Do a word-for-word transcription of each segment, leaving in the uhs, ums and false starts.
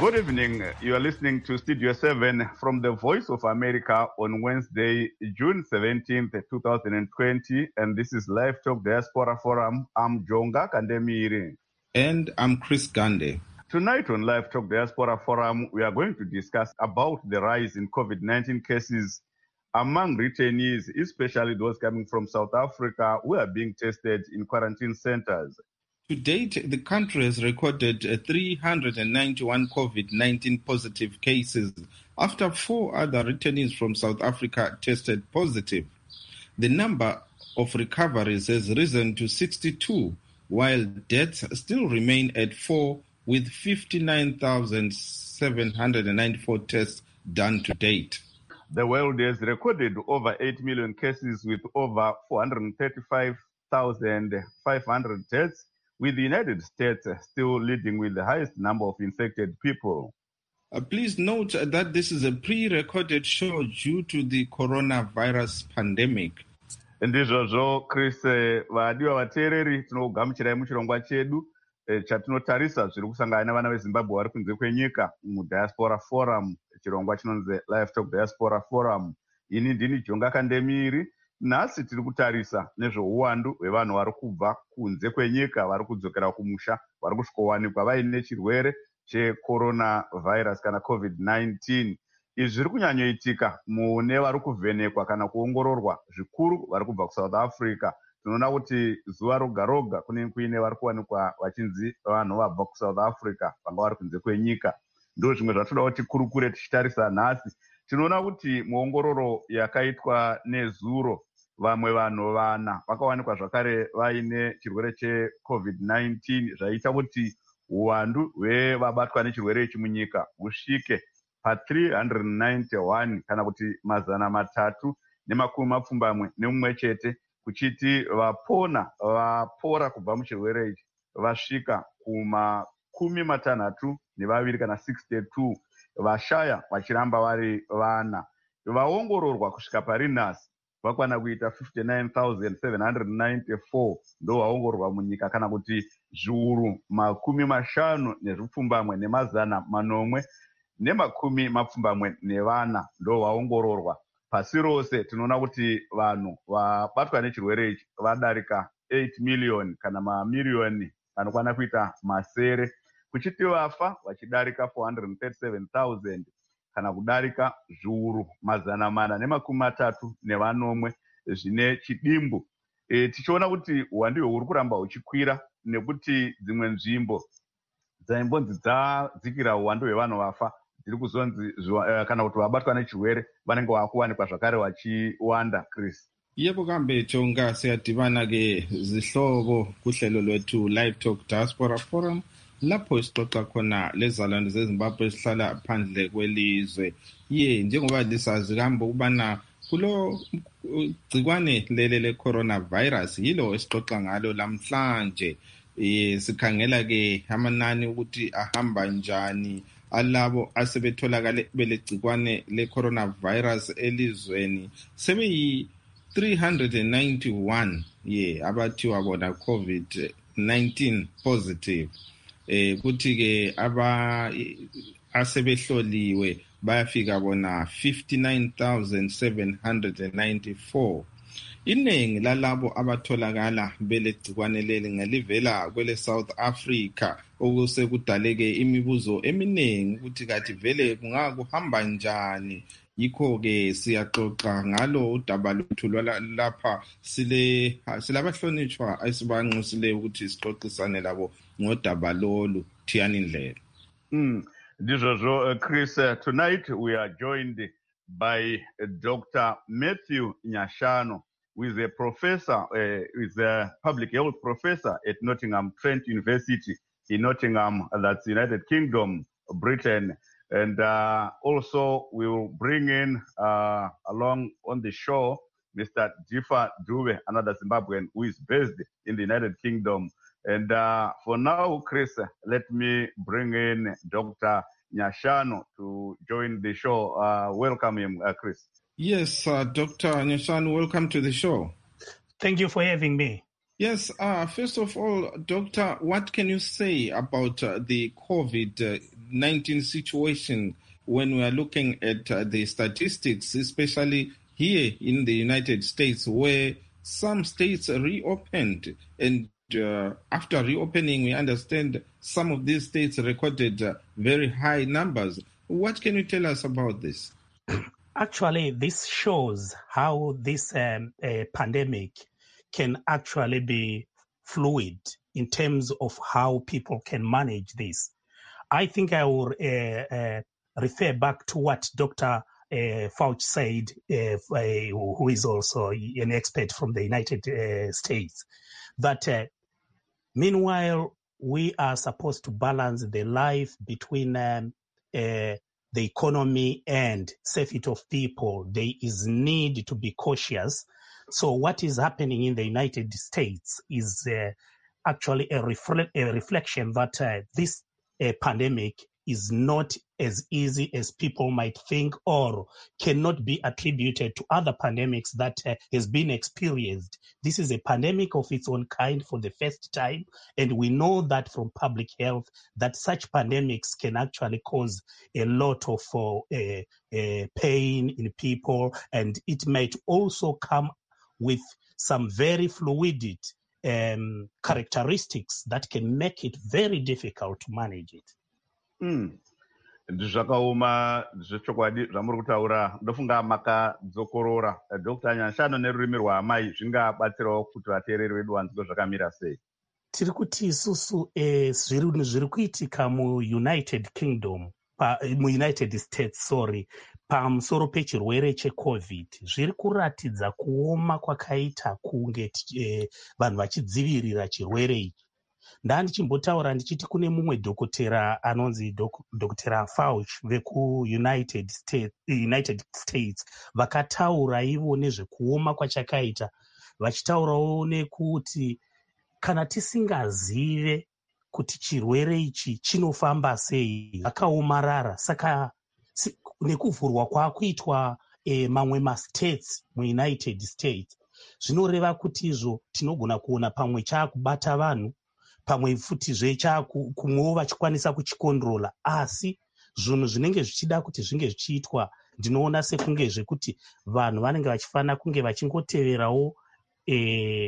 Good evening. You are listening to Studio seven from the Voice of America on Wednesday, June seventeenth, twenty twenty. And this is Live Talk Diaspora Forum. I'm Jonga Kandemiri. And I'm Chris Gande. Tonight on Live Talk Diaspora Forum, we are going to discuss about the rise in COVID nineteen cases among returnees, especially those coming from South Africa who are being tested in quarantine centers. To date, the country has recorded three hundred ninety-one COVID nineteen positive cases after four other returnees from South Africa tested positive. The number of recoveries has risen to sixty-two, while deaths still remain at four, with fifty-nine thousand seven hundred ninety-four tests done to date. The world has recorded over eight million cases with over four hundred thirty-five thousand five hundred deaths, with the United States still leading with the highest number of infected people. Uh, please note that this is a pre-recorded show due to the coronavirus pandemic. Ndizvozvo Chris, vadiwa vateereri tinogamuchirai muchirongwa chedu chatinotarisa zviri kusangana nevana veZimbabwe vari kunze kwenyika muDiaspora Forum, chirongwa chinonzi Live Talk Diaspora Forum. Ini ndini Jonga Kandemiri. Nhasi tiri kutarisa nezveuwandu hwevanhu vari kubva kunze kwenyika vari kudzokera kumusha, vari kusvikowanikwa vaine chirwere checoronavirus kana COVID nineteen. Izvi zviri kunyanyoitika mune vari kuvhenekwa kana kuongororwa zvikuru vari kubva kuSouth Africa. Tinoona kuti zuva roga roga kune kuine vari kuwanikwa vachinzi vanhu vabva kuSouth Africa vanga vari kunze kwenyika. Ndo zvimwe zvatoda kuti kurukure tichitarisa nhasi. Tinoona kuti muongororo yakaitwa nezuro vamwe vanhu vana vakawanikwa zvakare vaine chirwere cheCovid nineteen, zvaita kuti uwandu hwevabatwa nechirwere ichi munyika husvike pa three hundred ninety-one, kana kuti mazana matatu nemakumi mapfumbamwe nemumwe chete, kuchiti vapona vapora kubva muchirwere ichi vasvika kumakumi matanhatu nevaviri kana sixty-two, vashaya vachiramba vari vana. Vaongororwa kusvika pari nhasi vakwana kuita fifty-nine thousand seven hundred ninety-four, ndo vaongororwa munyika, kana kuti zviuru makumi mashanu nezvipfumbamwe nemazana manomwe nemakumi mapfumbamwe nevana ndo vaongororwa. Pasi rose tinoona kuti vanhu vabatwa nechirwere ichi vadarika eight million, kana mamiriyoni anokwana kuita masere, kuchiti vafa vachidarika four hundred thirty-seven thousand, kana kudarika zviuru mazana mana nemakumi matatu nevanomwe zvine chidimbu. E, tichiona kuti uwandu huri kuramba huchikwira, nekuti dzimwe nzvimbo dzaimbonzi dzadzikira uwandu hwevanhu vafa dziri kuzonzi uh, kana kuti vabatwa nechirwere vanenge vakuwanikwa zvakare vachiwanda. Chris. Yebo kambe Jonga, siyadibana-ke zihlobo kuhlelo lwethu Live Talk Diaspora Forum, lapho sixoxa khona lezalwane zeZimbabwe esihlala phandle kwelizwe. Ye, njengoba lisazi kambe ukubana kulo gcikwane lele le-coronavirus yilo esixoxa ngalo lamhlanje. Eh, sikhangela-ke amanani ukuthi ahamba njani alabo asebetholakale belegcikwane le-coronavirus elizweni sebeyi three hundred ninety-one, ye abathiwa bona COVID nineteen positive. Eh kuthi ke aba asebehloliwe bayafika bona fifty-nine thousand seven hundred ninety-four. Iningi lalabo abatholakala belegcikwane leli ngelivela kwele South Africa, okusekudaleke imibuzo eminingi ukuthi kathi vele kungakuhamba njani. Yikho-ke siyaxoxa ngalo udaba lwethu lapha sile silabahlonishwa esibanxusileyo ukuthi sixoxisane labo ngodaba lolu. Thiyani indlela. Mm. Ndizvozvo Chris, uh, tonight we are joined by uh, Doctor Matthew Nyashano, who is a professor, uh, is a public health professor at Nottingham Trent University in Nottingham, that's United Kingdom, Britain. And uh, also we will bring in uh, along on the show Mister Jifa Dube, another Zimbabwean who is based in the United Kingdom. And uh, for now, Chris, let me bring in Doctor Nyashano to join the show. Uh, welcome him, uh, Chris. Yes, uh, Doctor Nyashano, welcome to the show. Thank you for having me. Yes, uh, first of all, Doctor, what can you say about uh, the COVID nineteen situation when we are looking at uh, the statistics, especially here in the United States, where some states reopened, and uh, after reopening, we understand some of these states recorded uh, very high numbers. What can you tell us about this? Actually, this shows how this um, uh, pandemic can actually be fluid in terms of how people can manage this. I think I will uh, uh, refer back to what Doctor Uh, Fauci said, uh, uh, who is also an expert from the United uh, States, that uh, meanwhile, we are supposed to balance the life between um, uh, the economy and safety of people. There is need to be cautious. So what is happening in the United States is uh, actually a, refle- a reflection that uh, this uh, pandemic is not as easy as people might think, or cannot be attributed to other pandemics that uh, has been experienced. This is a pandemic of its own kind for the first time, and we know that from public health that such pandemics can actually cause a lot of uh, uh, uh, pain in people, and it might also come with some very fluid um, characteristics that can make it very difficult to manage it. Mm. Zvakaoma zvechokwadi zvamuri kutaura, ndofunga makadzokorora. Dr Nyashano nerurimi rwaamai zvingabatsirawo kuti vateereri vedu vanzwe zvakamira sei? Tiri kuti isusu eh, zviri zviri kuitika muUnited Kingdom, pa, muUnited States sorry, pamusoro pechirwere cheCovid zviri kuratidza kuoma kwakaita kunge eh, vanhu vachidzivirira chirwere ichi. Ndandichimbotaura ndichiti kune mumwe dhokotera anonzi dhokotera Fauci vekuUnited States, United States vakataura ivo nezvekuoma kwachakaita, vachitaurawo nekuti kana tisingazive kuti chirwere ichi chinofamba sei, vakaomarara. Saka nekuvhurwa kwakuitwa eh, mamwe mastates muUnited States zvinoreva kuti izvo tinogona kuona pamwe chaakubata vanhu, pamwe futizve kumwewo vachikwanisa kuchikondrola, asi zvinhu zvinenge zvichida kuti zvinge zvichiitwa ndinoona sekunge zvekuti vanhu vanenge vachifanira kunge vachingoteverawo eh,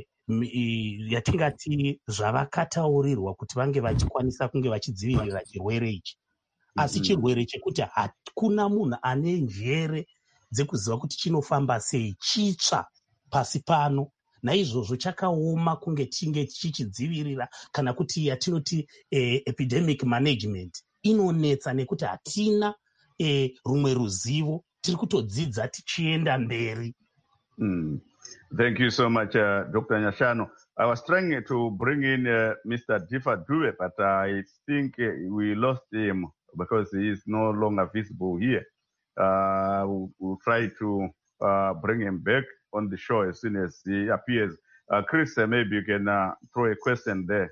yatingati zvavakataurirwa kuti vange vachikwanisa kunge vachidzivirira chirwere ichi. Asi chirwere chekuti hakuna munhu ane njere dzekuziva kuti chinofamba sei, chitsva pasi pano. Naizvozvo chakaoma kunge chinge chichidzivirira, kana kuti yatinoti eh, epidemic management inonetsa nekuti hatina eh, rumwe ruzivo, tiri kutodzidza tichienda mberi. Mm. Thank you so much, uh, Doctor Nyashano. I was trying to bring in uh, Mister Difa Dube, but I think uh, we lost him because he is no longer visible here. Uh, we'll, we'll try to uh, bring him back on the show as soon as he appears. Uh, Chris, uh, maybe you can uh, throw a question there.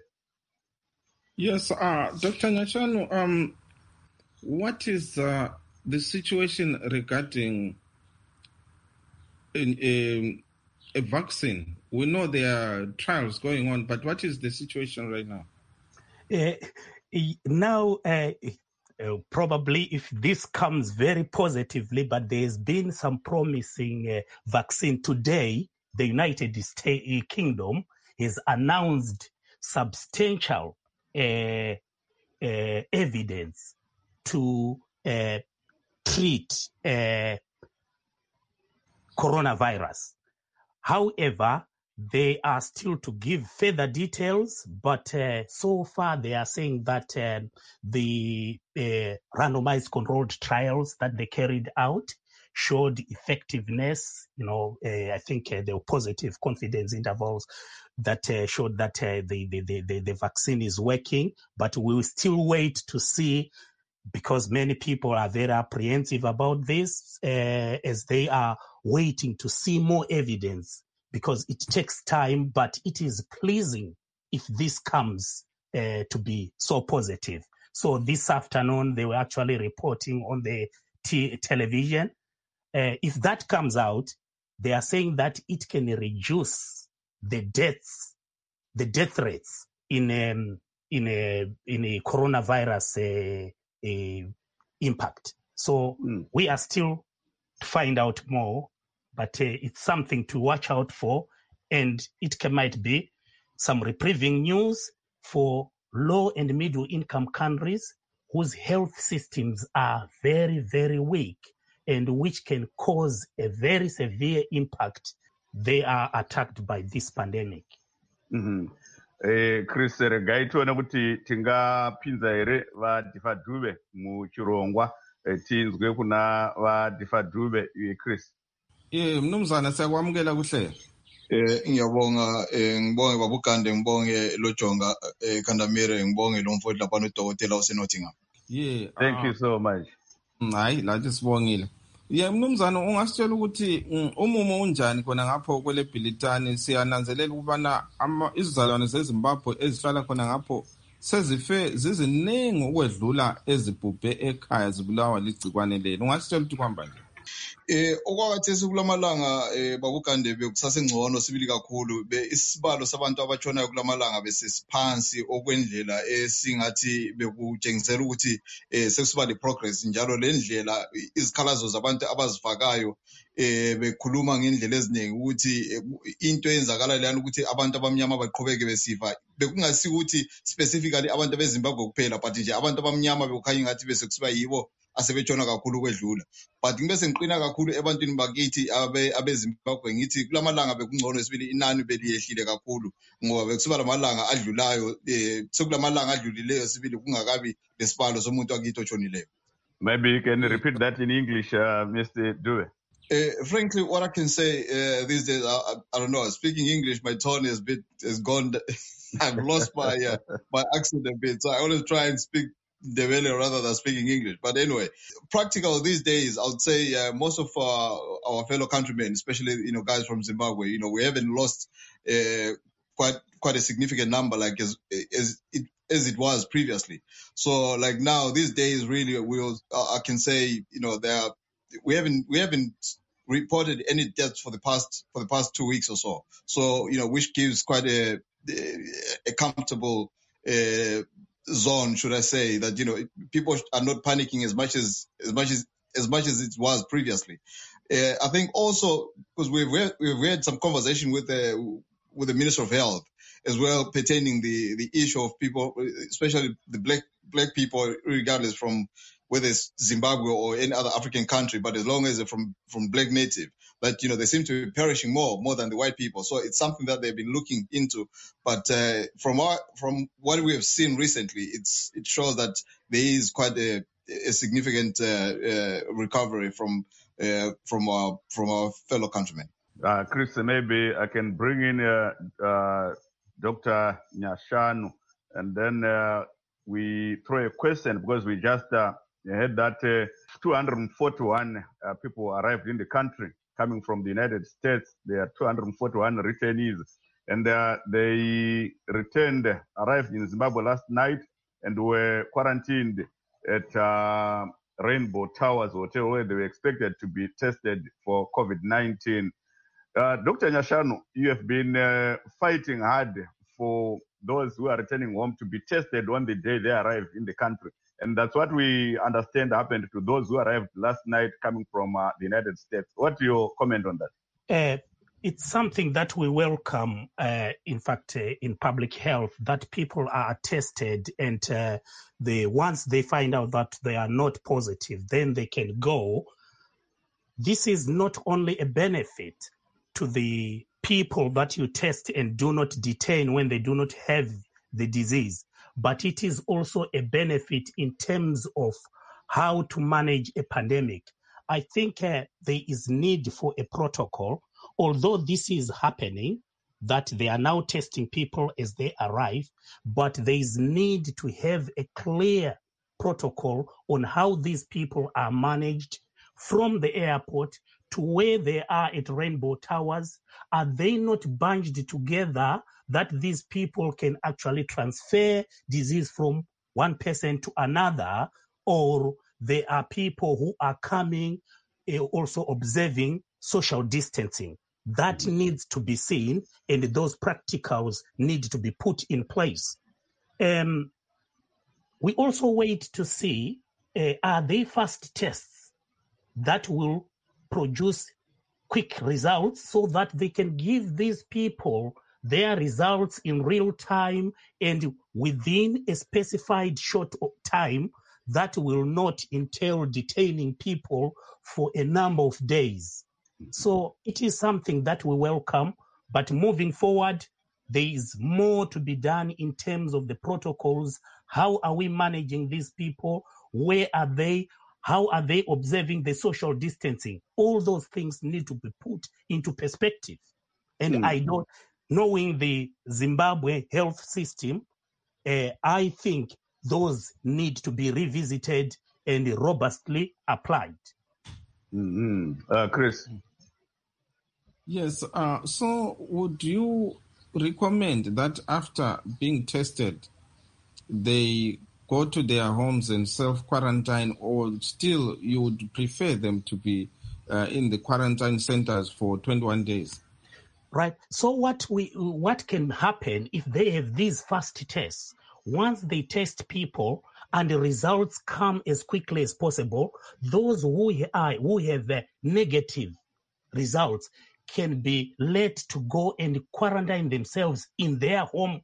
Yes, uh, Doctor Nyashano, um, what is uh, the situation regarding in, in a vaccine? We know there are trials going on, but what is the situation right now? Uh, now, uh, uh, probably if this comes very positively, but there's been some promising uh, vaccine today. The United States Kingdom has announced substantial uh, uh, evidence to uh, treat uh, coronavirus. However, they are still to give further details, but uh, so far they are saying that uh, the uh, randomized controlled trials that they carried out showed effectiveness. You know, uh, I think uh, there were positive confidence intervals that uh, showed that uh, the, the, the, the vaccine is working, but we will still wait to see, because many people are very apprehensive about this uh, as they are waiting to see more evidence, because it takes time, but it is pleasing if this comes uh, to be so positive. So this afternoon, they were actually reporting on the t- television. Uh, if that comes out, they are saying that it can reduce the deaths, the death rates in um, in a in a coronavirus uh, uh, impact. So mm. we are still to find out more, but uh, it's something to watch out for, and it can, might be some reprieving news for low and middle income countries whose health systems are very, very weak and which can cause a very severe impact. They are attacked by this pandemic. Mm-hmm. Eh, Chris regai tione kuti tingapinza here vadhifadhube muchirongwa eh, tinzwe kuna vadhifadhube eh, Chris. Eh mnumzana siyakwamukela kuhle. Eh ngiyabonga eh ngibonge babugande ngibonge lojonga eh Kandamire ngibonge lo mfowethu lapha nodokotela oseNottingham. Yeah, thank uh, you so much. Hayi lathi sibongile. Yeah mnumzana ungasitshela ukuthi umumo unjani khona ngapho kwele Bhilitani siyananzelela ukubana izizalwane zeZimbabwe ezihlala khona ngapho sezife ziziningi ukwedlula ezibhubhe ekhaya zibulawa ligcikwane leli. Ungasitshela ukuthi kwamba nje? Eh okwakhathesi kulamalanga eh babugande bekusasengcono sibili kakhulu be isibalo sabantu abatshonayo kulamalanga besesiphansi okwendlela esingathi bekutshengisela ukuthi eh sekusiba le progress njalo le ndlela izikhalazo zabantu abazifakayo eh bekhuluma ngendlela eziningi ukuthi into eyenzakala lana ukuthi abantu abamnyama baqhubeke besifa bekungasi ukuthi specifically abantu beZimbabwe kuphela but nje abantu abamnyama bekukhanya ngathi bese kusiba yibo asebetshona kakhulu kwedlula but ngibe sengiqina kakhulu ebantwini bakithi abe abeZimbabwe ngithi kulamalanga bekungcono esibili inani beliyehlile kakhulu ngoba bekusiba lamalanga adlulayo eh sekulamalanga adlulileyo sibili kungakabi lesibalo somuntu akithi otshonileyo. Maybe you can repeat that in English, uh, Mister Dube. Uh, frankly, what I can say uh, these days, I, I don't know. Speaking English, my tone is bit has gone. I've lost my uh, my accent a bit, so I always try and speak Ndebele rather than speaking English. But anyway, practical these days, I would say uh, most of uh, our fellow countrymen, especially you know guys from Zimbabwe, you know, we haven't lost uh, quite quite a significant number like as as it as it was previously. So like now these days, really, we'll uh, I can say you know there are, we haven't we haven't reported any deaths for the past for the past two weeks or so. So you know, which gives quite a a comfortable uh, zone, should I say, that you know people are not panicking as much as as much as as much as it was previously. Uh, I think also because we've we've had some conversation with the with the Minister of Health as well pertaining the the issue of people, especially the black black people, regardless from whether it's Zimbabwe or any other African country, but as long as they're from, from black native, that, you know, they seem to be perishing more, more than the white people. So it's something that they've been looking into. But uh, from our, from what we have seen recently, it's it shows that there is quite a, a significant uh, uh, recovery from uh, from our from our fellow countrymen. Uh, Chris, maybe I can bring in uh, uh, Doctor Nyashanu, and then uh, we throw a question because we just uh, heard that uh, two hundred forty-one uh, people arrived in the country coming from the United States. There are two hundred forty-one returnees, and uh, they returned, arrived in Zimbabwe last night, and were quarantined at uh, Rainbow Towers Hotel, where they were expected to be tested for COVID nineteen. Uh, Doctor Nyashanu, you have been uh, fighting hard for those who are returning home to be tested on the day they arrive in the country. And that's what we understand happened to those who arrived last night coming from uh, the United States. What's your comment on that? Uh, it's something that we welcome, uh, in fact, uh, in public health, that people are tested, and uh, the once they find out that they are not positive, then they can go. This is not only a benefit to the people that you test and do not detain when they do not have the disease, but it is also a benefit in terms of how to manage a pandemic. I think uh, there is need for a protocol, although this is happening, that they are now testing people as they arrive, but there is need to have a clear protocol on how these people are managed from the airport to where they are at Rainbow Towers. Are they not bunched together that these people can actually transfer disease from one person to another, or there are people who are coming uh, also observing social distancing? That mm-hmm. needs to be seen, and those practicals need to be put in place. Um, we also wait to see uh, are they fast tests that will produce quick results so that they can give these people their results in real time and within a specified short time that will not entail detaining people for a number of days. So it is something that we welcome, but moving forward, there is more to be done in terms of the protocols. How are we managing these people? Where are they? How are they observing the social distancing? All those things need to be put into perspective. And mm. I don't, knowing the Zimbabwe health system, uh, I think those need to be revisited and robustly applied. Mm-hmm. Uh, Chris? Yes, uh, so would you recommend that after being tested, they go to their homes and self-quarantine, or still you would prefer them to be uh, in the quarantine centers for twenty-one days? Right. So what we what can happen if they have these fast tests? Once they test people and the results come as quickly as possible, those who are who have uh, negative results can be let to go and quarantine themselves in their home,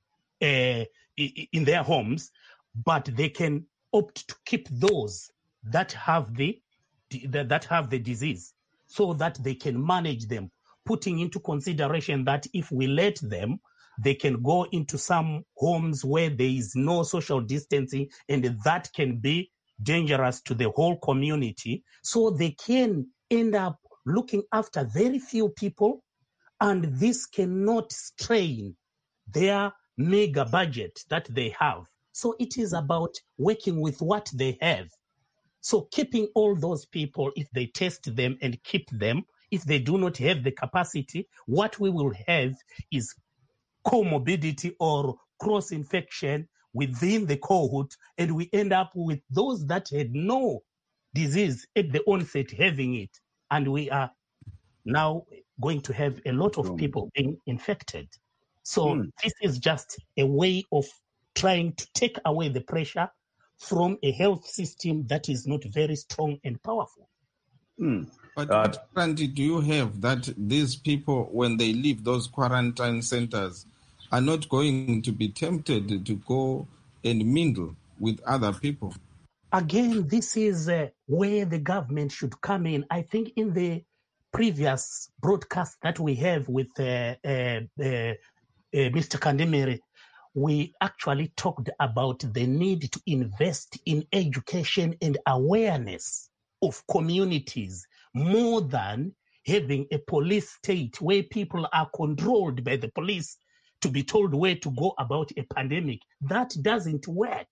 uh, in their homes, but they can opt to keep those that have the that have the disease, so that they can manage them, putting into consideration that if we let them, they can go into some homes where there is no social distancing, and that can be dangerous to the whole community. So they can end up looking after very few people, and this cannot strain their mega budget that they have. So it is about working with what they have. So keeping all those people, if they test them and keep them, if they do not have the capacity, what we will have is comorbidity or cross-infection within the cohort, and we end up with those that had no disease at the onset having it, and we are now going to have a lot of people being infected. So mm. this is just a way of trying to take away the pressure from a health system that is not very strong and powerful. Mm. But uh, what guarantee do you have that these people, when they leave those quarantine centers, are not going to be tempted to go and mingle with other people? Again, this is uh, where the government should come in. I think in the previous broadcast that we have with uh, uh, uh, uh, Mister Kandemere, we actually talked about the need to invest in education and awareness of communities more than having a police state where people are controlled by the police to be told where to go about a pandemic. That doesn't work.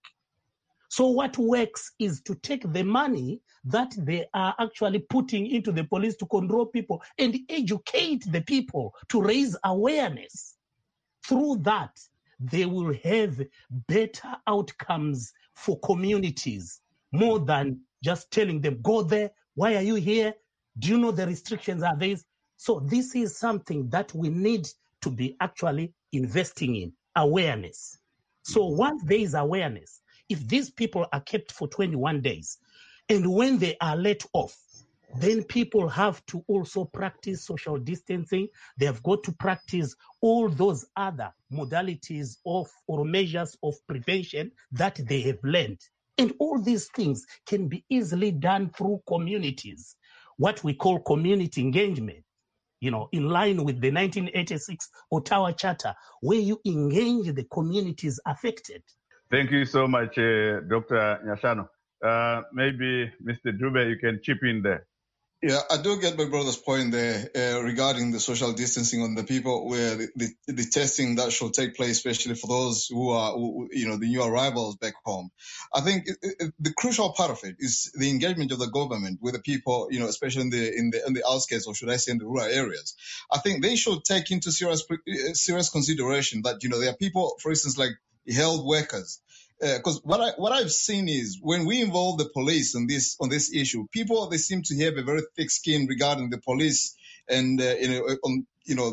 So what works is to take the money that they are actually putting into the police to control people and educate the people to raise awareness. Through that, they will have better outcomes for communities, more than just telling them, go there, why are you here? Do you know the restrictions are these? So this is something that we need to be actually investing in, awareness. So once there is awareness, if these people are kept for twenty-one days, and when they are let off, then people have to also practice social distancing. They have got to practice all those other modalities of or measures of prevention that they have learned. And all these things can be easily done through communities, what we call community engagement, you know, in line with the nineteen eighty-six Ottawa Charter, where you engage the communities affected. Thank you so much, uh, Doctor Nyashano. Uh, maybe Mister Dube, you can chip in there. Yeah, I do get my brother's point there uh, regarding the social distancing on the people, where the, the, the testing that should take place, especially for those who are, who, you know, the new arrivals back home. I think it, it, the crucial part of it is the engagement of the government with the people, you know, especially in the in the in the outskirts, or should I say, in the rural areas. I think they should take into serious serious consideration that, you know, there are people, for instance, like health workers. Because uh, what I what I've seen is when we involve the police on this on this issue, people, they seem to have a very thick skin regarding the police, and uh, you know on you know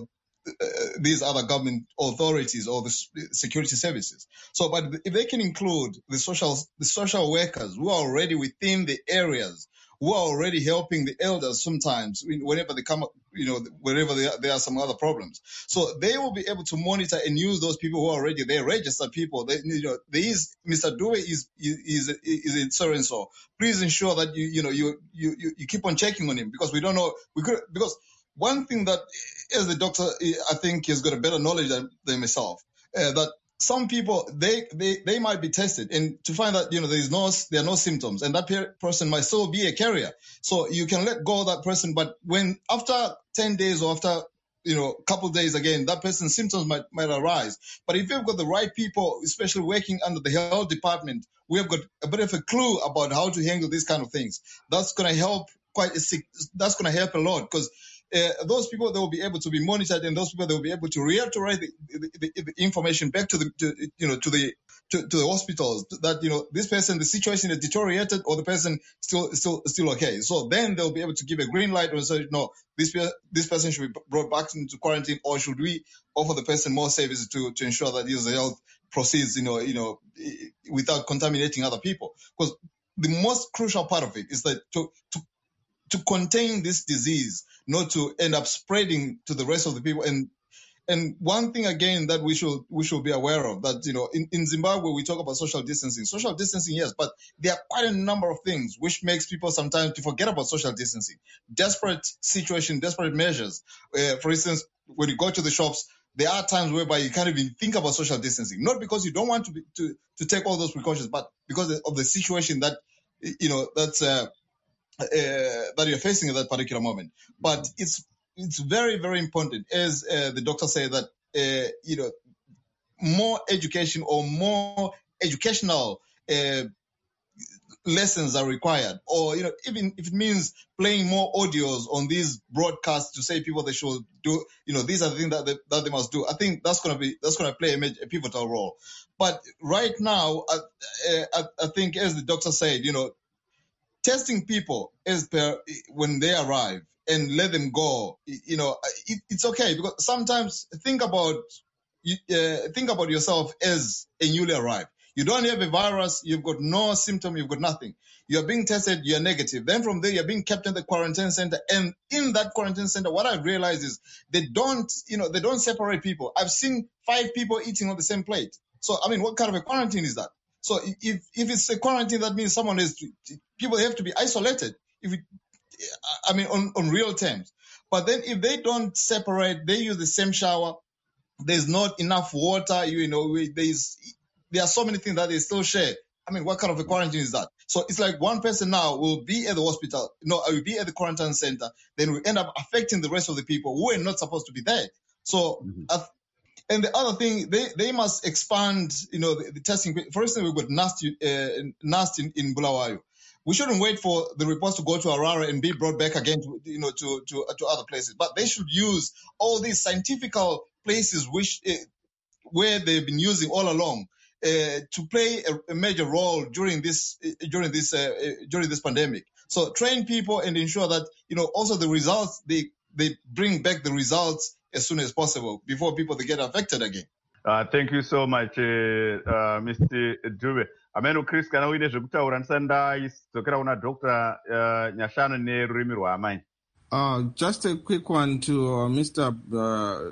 uh, these other government authorities or the security services. So, but if they can include the social the social workers who are already within the areas, who are already helping the elders sometimes whenever they come, you know, wherever there, there are some other problems. So they will be able to monitor and use those people who are already there, registered people. They, you know, there is Mister Dube is is is in so and so. Please ensure that you you know you you you keep on checking on him, because we don't know we could because one thing that as the doctor I think has got a better knowledge than, than myself, uh, that some people they, they they might be tested and to find that you know there is no there are no symptoms, and that per- person might still be a carrier. So you can let go of that person, but when after ten days or after you know a couple of days again, that person's symptoms might might arise. But if you've got the right people, especially working under the health department, we have got a bit of a clue about how to handle these kind of things. That's going to help quite a, that's going to help a lot, because Uh, those people, they will be able to be monitored, and those people, they will be able to reiterate the, the, the, the information back to the, to, you know, to the, to, to the hospitals that, you know, this person, the situation is deteriorated or the person still, still, still okay. So then they'll be able to give a green light and say, no, this, this person should be brought back into quarantine, or should we offer the person more services to, to ensure that his health proceeds, you know, you know, without contaminating other people. Because the most crucial part of it is that to, to, to contain this disease, not to end up spreading to the rest of the people. And and one thing again that we should we should be aware of, that you know in, in Zimbabwe we talk about social distancing. Social distancing, yes, but there are quite a number of things which makes people sometimes to forget about social distancing. Desperate situation, desperate measures. Uh, for instance, when you go to the shops, there are times whereby you can't even think about social distancing, not because you don't want to be, to to take all those precautions, but because of the situation that you know that's. Uh, Uh, that you're facing at that particular moment. But it's it's very, very important, as uh, the doctor said, that uh, you know more education or more educational uh, lessons are required, or you know even if it means playing more audios on these broadcasts to say people they should do, you know these are the things that they, that they must do. I think that's gonna be that's gonna play a, major, a pivotal role. But right now, I, I, I think, as the doctor said, you know. Testing people as per when they arrive and let them go, you know, it, it's okay, because sometimes think about uh, think about yourself as a newly arrived. You don't have a virus, you've got no symptom, you've got nothing. You're being tested, you're negative. Then from there, you're being kept in the quarantine center. And in that quarantine center, what I've realized is they don't, you know, they don't separate people. I've seen five people eating on the same plate. So, I mean, what kind of a quarantine is that? So if, if it's a quarantine, that means someone is, people have to be isolated. If it, I mean, on, on real terms. But then if they don't separate, they use the same shower, there's not enough water, you know, there's, there are so many things that they still share. I mean, what kind of a quarantine is that? So it's like one person now will be at the hospital, no, will be at the quarantine center, then we end up affecting the rest of the people who are not supposed to be there. So, mm-hmm. uh, and the other thing, they, they must expand, you know, the, the testing. For instance, we've got NAST, uh, NAST in, in Bulawayo. We shouldn't wait for the reports to go to Harare and be brought back again, to, you know, to, to, to other places. But they should use all these scientific places which, uh, where they've been using all along, uh, to play a, a major role during this, uh, during this, uh, uh, during this pandemic. So train people and ensure that, you know, also the results, they, they bring back the results as soon as possible before people they get affected again. Uh, thank you so much, uh, uh, Mister Dube. Ameno Chris, kana uine zvekutaura ndisanda idzokera kuna Doctor uh, Nyashanu nerurimi rwaamai. Uh, just a quick one to uh, Mister Uh,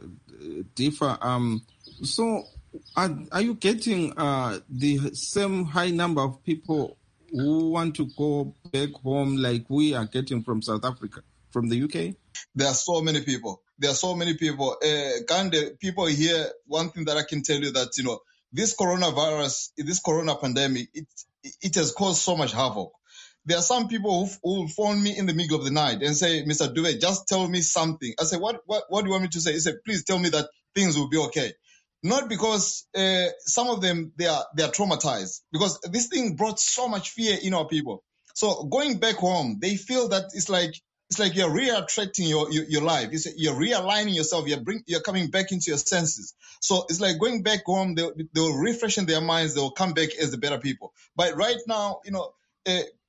Difa. Um, so, are, are you getting uh, the same high number of people who want to go back home like we are getting from South Africa, from the U K? There are so many people. There are so many people. Uh, can the people here, one thing that I can tell you that, you know, this coronavirus, this corona pandemic, it, it has caused so much havoc. There are some people who, who phone me in the middle of the night and say, Mister Dube, just tell me something. I say, what, what, what do you want me to say? He said, please tell me that things will be okay. Not because uh, some of them, they are, they are traumatized, because this thing brought so much fear in our people. So going back home, they feel that it's like, it's like you're reattracting your, your, your life. It's, you're realigning yourself. You're bring, you're coming back into your senses. So it's like going back home. They'll, they'll refresh in their minds. They'll come back as the better people. But right now, you know, uh,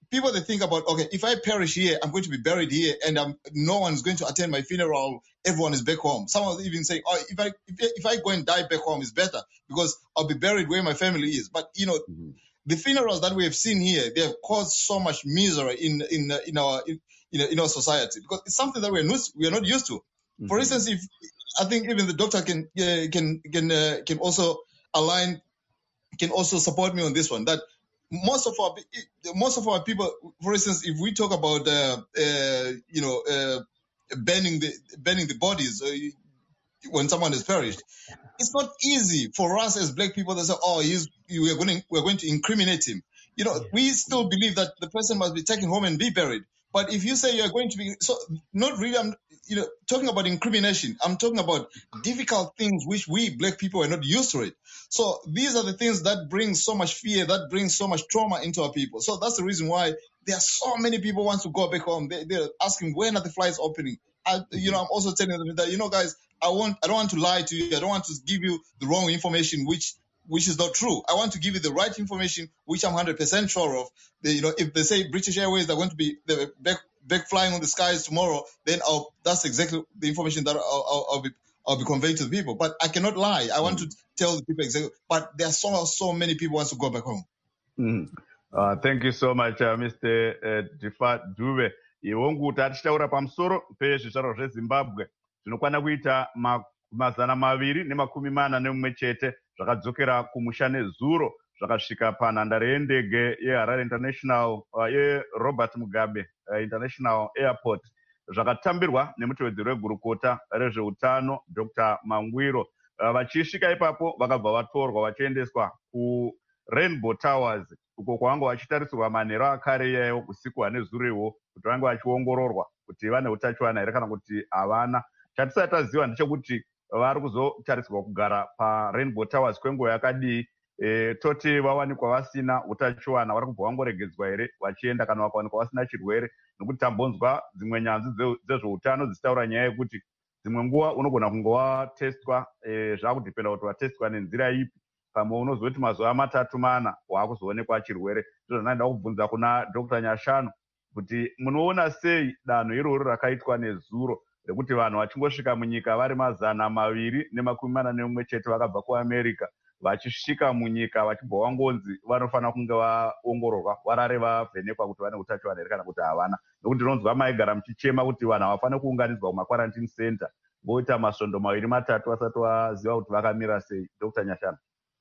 people, they think about, okay, if I perish here, I'm going to be buried here, and I'm, no one's going to attend my funeral. Everyone is back home. Some of them even say, oh, if I if, if I go and die back home, it's better because I'll be buried where my family is. But you know, mm-hmm. the funerals that we have seen here, they have caused so much misery in in in our in, in our society because it's something that we're not we are not used to. Mm-hmm. For instance, if I think even the doctor can uh, can can uh, can also align, can also support me on this one, that most of our most of our people, for instance, if we talk about uh, uh, you know uh, burning the burning the bodies uh, when someone has perished, it's not easy for us as black people to say, oh, he's we're going to, we're going to incriminate him. You know, yeah. we still believe that the person must be taken home and be buried. But if you say you're going to be, so not really, I'm, you know, talking about incrimination, I'm talking about difficult things which we black people are not used to it. So these are the things that bring so much fear, that brings so much trauma into our people. So that's the reason why there are so many people who want to go back home. They, they're asking, when are the flights opening? I, you know, I'm also telling them that, you know, guys, I want, I don't want to lie to you. I don't want to give you the wrong information, which which is not true. I want to give you the right information, which I'm one hundred percent sure of. The, you know, if they say British Airways are going to be back, back flying on the skies tomorrow, then I'll, that's exactly the information that I'll, I'll, I'll be I'll be conveying to the people. But I cannot lie. I want mm. to tell the people exactly. But there are so so many people who want to go back home. Mm. Uh, thank you so much, uh, Mister Uh, Diffat Dube. Iwongu tatichaura pamusoro pezvizvarwa zveZimbabwe zvinokwana kuita mazana maviri nemakumi mana nemumwe chete zvakadzokera kumusha nezuro zvakasvika panhandare yendege yeHarare International uh, yeRobert Mugabe uh, International Airport, zvakatambirwa nemutevedzeri wegurukota rezveutano Doctor Mangwiro. Uh, vachisvika ipapo vakabva vatorwa vachiendeswa kuRainbow Towers uko kwavanga vachitarisirwa manheru akare iyayo usiku hanezurehwo kuti vange vachiongororwa kuti vane utachiwana here kana kuti havana. Chatisati taziva ndechekuti vari kuzotarisirwa kugara paRainbow Towers kwenguva yakadii. E, toti vawanikwa vasina utachiwana vari kubva vangoregedzwa here vachienda kana vakawanikwa vasina chirwere, nokuti tambonzwa dzimwe nyanzvi dzezveutano dzichitaura nyaya yekuti dzimwe nguva unogona kunge watestwa e, zvakudhipenda kuti watestwa nenzira ipi, pamwe unozoti mazuva matatu mana waakuzoonekwa chirwere. Ndizvo zvandinoda kubvunza kuna Doctor Nyashanu kuti munoona sei danho iroro rakaitwa nezuro rekuti vanhu vachingosvika munyika vari mazana maviri nemakumi mana nemumwe chete vakabva kuAmerica vachisvika munyika vachibva vangonzi vanofanira kunge vaongororwa varare vavhenekwa kuti vane utachiwana here kana kuti havana, nokuti ndinonzwa maigara muchichema kuti vanhu havafaniri kuunganidzwa kumaquarantine center voita masvondo maviri matatu vasati vaziva kuti vakamira sei. Doctor Nyashanu.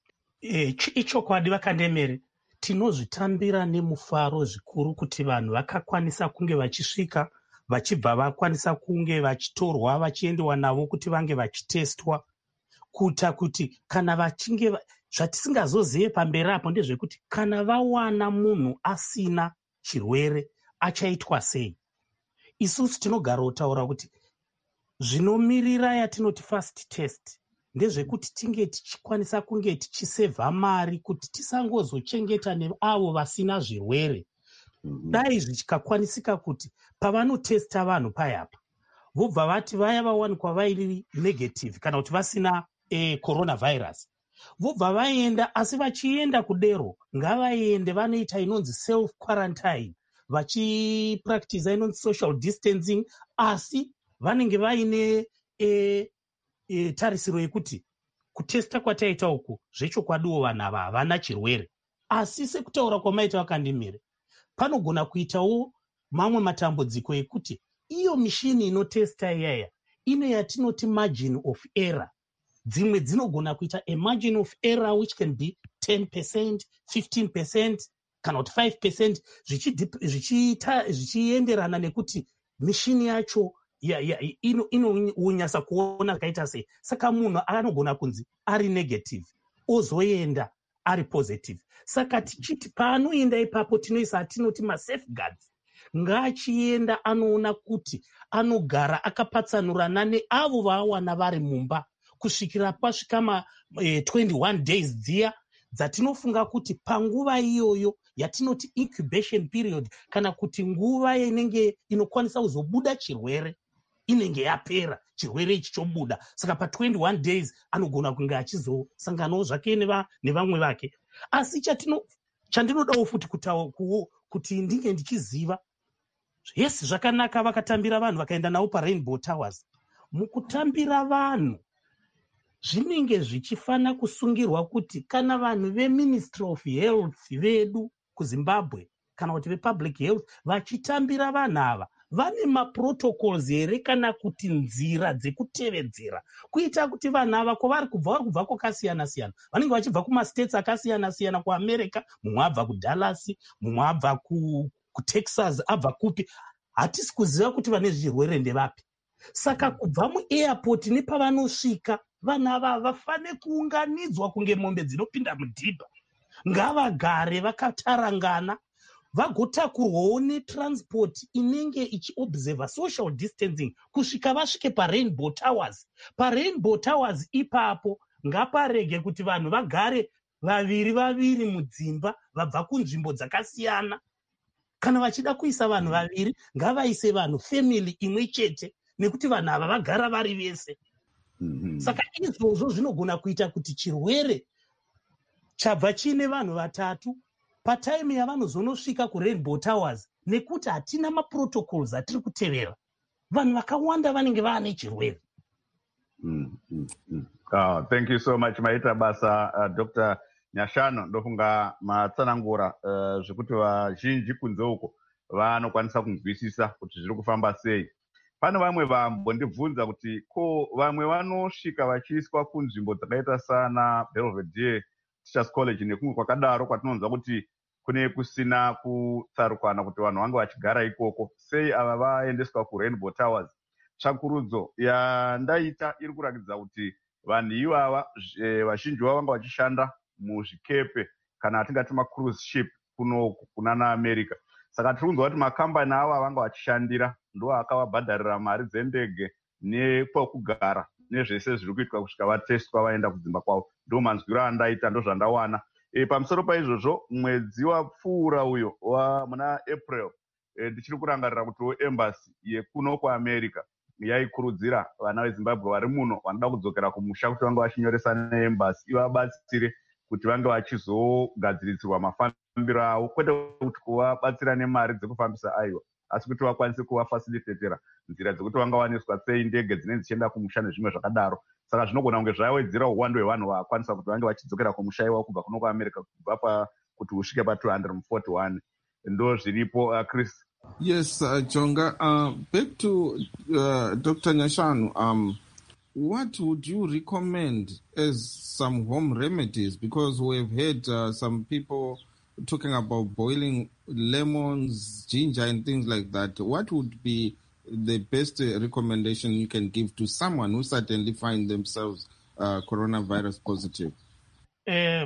E, ichokwadi vakandemere, tinozvitambira nemufaro zvikuru kuti vanhu vakakwanisa kunge vachisvika vachibva vakwanisa kunge vachitorwa vachiendewa navo kuti vange vachitestwa, kuita kuti kana vachinge zvatisingazozive pamberi apo ndezvekuti kana vawana munhu asina chirwere achaitwa sei. Isusu tinogara kutaura kuti zvinomiririra yatinoti first test ndezvekuti tinge tichikwanisa kunge tichisevha mari kuti tisangozochengeta neavo vasina zvirwere. Dai zvichikakwanisika kuti pavanotesta vanhu payapa vobva vati vaya vawanikwa vairi negative kana kuti vasina e, coronavirus vobva vaenda, asi vachienda kudero ngavaende vanoita inonzi self quarantine vachipractice inonzi social distancing, asi vanenge vaine e, e, tarisiro yekuti kutesta kwataita uku zvechokwadiwo vanhu ava havana chirwere. Asi sekutaura kwamaita vakandimire, panogona kuitawo mamwe matambudziko ekuti iyo mishini inotesta iyaya ine yatinoti margin of error. Dzimwe dzinogona kuita a margin of error which can be ten percent, fifteen percent kana kuti five percent zvichienderana nekuti mishini yacho inonyasa kuona zvakaita sei. Saka munhu anogona kunzi ari negative ozoenda ari positive. Saka tichiti paanoenda ipapo tinoisa atinoti masafeguards, ngaachienda anoona kuti anogara akapatsanurana neavo vaawana vari mumba kusvikira pasvika ma eh, twenty-one days dziya dzatinofunga kuti panguva iyoyo yatinoti incubation period kana kuti nguva inenge inokwanisa kuzobuda chirwere inenge yapera, chirwere ichi chobuda. Saka pa twenty-one days anogona kunge achizosanganawo zvake nevamwe vake. Asi chatino chandinodawo futi kuti ndinge ndichiziva. Yes, zvakanaka vakatambira vanhu vakaenda navo paRainbow Towers. Mukutambira vanhu zvinenge zvichifana kusungirwa kuti kana vanhu veMinistry of Health vedu kuZimbabwe kana kuti vePublic Health vachitambira vanhu ava vane maprotocols here kana kuti nzira dzekutevedzera kuita kuti vanhu ava kwavari kubva vari kubva kwakasiyana siyana, vanenge vachibva kumastates akasiyana siyana, kuAmerica, mumwe abva kuDallas, mumwe abva kuTexas, abva kupi, hatisi kuziva kuti vane zvirwere ndevapi. Saka kubva muairport nepavanosvika vanhu ava vafane kuunganidzwa kunge mombe dzinopinda mudhibha, ngavagare vakatarangana vagotakurwawo netransport inenge ichiobserva social distancing kusvika vasvike paRainbow Towers. PaRainbow Towers ipapo ngaparege kuti vanhu vagare vaviri vaviri mudzimba vabva kunzvimbo dzakasiyana. Kana vachida kuisa vanhu vaviri ngavaise vanhu family imwe chete, nekuti vanhu ava vagara vari vese. Mm-hmm. Saka izvozvo zvinogona kuita kuti chirwere chabva chine vanhu vatatu patime yavanozonosvika kuRainbow Towers, nekuti hatina maprotocols atiri kutevera, vanhu vakawanda vanenge vaane chirwere. Mm, mm, mm. Oh, thank you so much maita basa uh, Doctor Nyashano. Ndofunga matsanangura uh, zvekuti vazhinji kunze uko vanokwanisa kunzwisisa kuti zviri kufamba sei. Pane vamwe vambondibvunza kuti ko vamwe vanosvika vachiiswa kunzvimbo dzakaita sana Belvedere Teachers College nekumwe kwakadaro kwatinonzwa kuti kune kusina kutsarukana kuti vanhu vange vachigara ikoko, sei ava vaendeswa kuRainbow Towers? Tsvakurudzo yandaita iri kurakidza kuti vanhu ivava vazhinji vavo vanga vachishanda muzvikepe kana atingati macruise ship kunoku kunana America. Saka tiri kunzwa kuti makambani ava vanga vachishandira ndo akavabhadharira mari dzendege nekwekugara nezvese zviri kuitwa kusvika vatestwa vaenda kudzimba kwavo. Ndo manzwiro andaita, ndo zvandawana. E, pamusoro paizvozvo mwedzi wapfuura uyo wa muna April e, ndichiri kurangarira kuti embassy yekuno kuAmerica yaikurudzira vana veZimbabwe vari muno vanoda kudzokera kumusha kuti vange vachinyoresa neembassy ivabatsire kuti vange vachizogadziridzirwa mafambiro avo, kwete kuti kuvabatsira nemari dzekufambisa aiwa, asi kuti vakwanise kuvafacilitatera nzira dzekuti vangawaniswa sei ndege dzinenge dzichienda kumusha nezvimwe zvakadaro. Saka zvinogona kunge zvawedzera uwando hwevanhu vakwanisa kuti vange vachidzokera kumusha iwavo kubva kuno kuAmerica kubva pa kuti usvike pa two hundred forty-one. Ndo zviripo uh, Chris. Yes, uh, Jonga. Uh, back to uh, Doctor Nyashanu. Um, what would you recommend as some home remedies? Because we've heard uh, some people talking about boiling lemons, ginger, and things like that. What would be the best uh, recommendation you can give to someone who suddenly find themselves uh, coronavirus positive? Uh,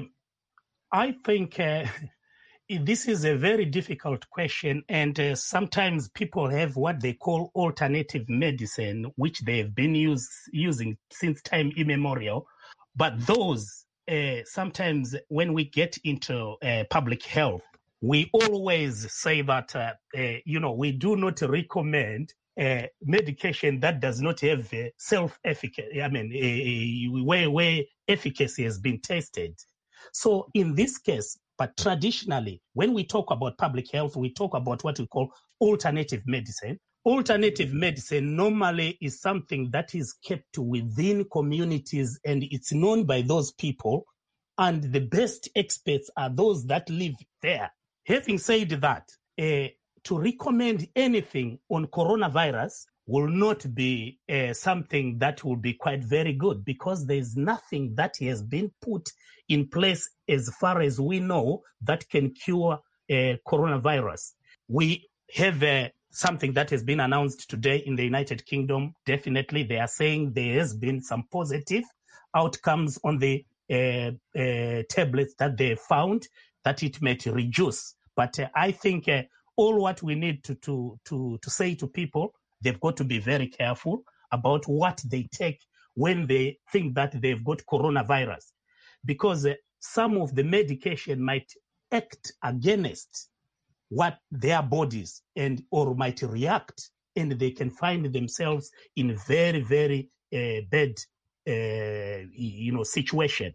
I think uh, this is a very difficult question, and uh, sometimes people have what they call alternative medicine, which they've been use, using since time immemorial. But those, uh, sometimes when we get into uh, public health, we always say that, uh, uh, you know, we do not recommend uh, medication that does not have uh, self-efficacy, I mean, uh, where, where efficacy has been tested. So in this case, but traditionally, when we talk about public health, we talk about what we call alternative medicine. Alternative medicine normally is something that is kept within communities and it's known by those people, and the best experts are those that live there. Having said that, uh, to recommend anything on coronavirus will not be uh, something that will be quite very good, because there's nothing that has been put in place as far as we know that can cure uh, coronavirus. We have uh, something that has been announced today in the United Kingdom. Definitely, they are saying there has been some positive outcomes on the uh, uh, tablets that they found, that it might reduce. But uh, I think uh, all what we need to, to, to, to say to people, they've got to be very careful about what they take when they think that they've got coronavirus, because uh, some of the medication might act against what their bodies and or might react, and they can find themselves in very, very uh, bad, uh, you know, situation.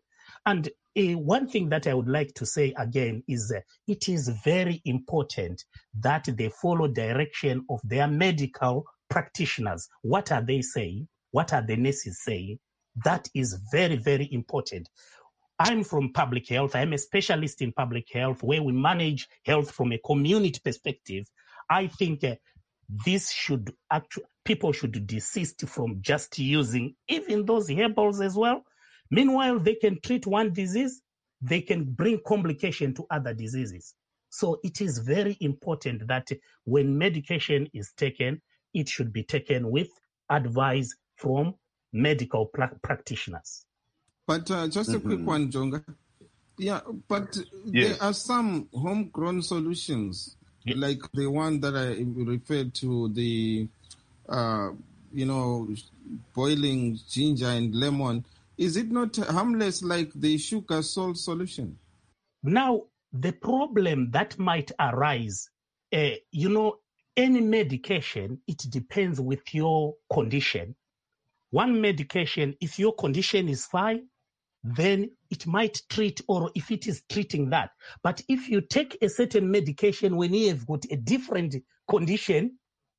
And uh, one thing that I would like to say again is uh, it is very important that they follow direction of their medical practitioners. What are they saying? What are the nurses saying? That is very, very important. I'm from public health. I'm a specialist in public health where we manage health from a community perspective. I think uh, this should actually, people should desist from just using even those herbals as well. Meanwhile, they can treat one disease, they can bring complication to other diseases. So it is very important that when medication is taken, it should be taken with advice from medical pra- practitioners. But uh, just a mm-hmm. quick one, Jonga. Yeah, but yes. There are some homegrown solutions, yeah. like the one that I referred to, the, uh, you know, boiling ginger and lemon. Is it not harmless like the sugar salt solution? Now, the problem that might arise, uh, you know, any medication, it depends with your condition. One medication, if your condition is fine, then it might treat, or if it is treating that. But if you take a certain medication when you have got a different condition,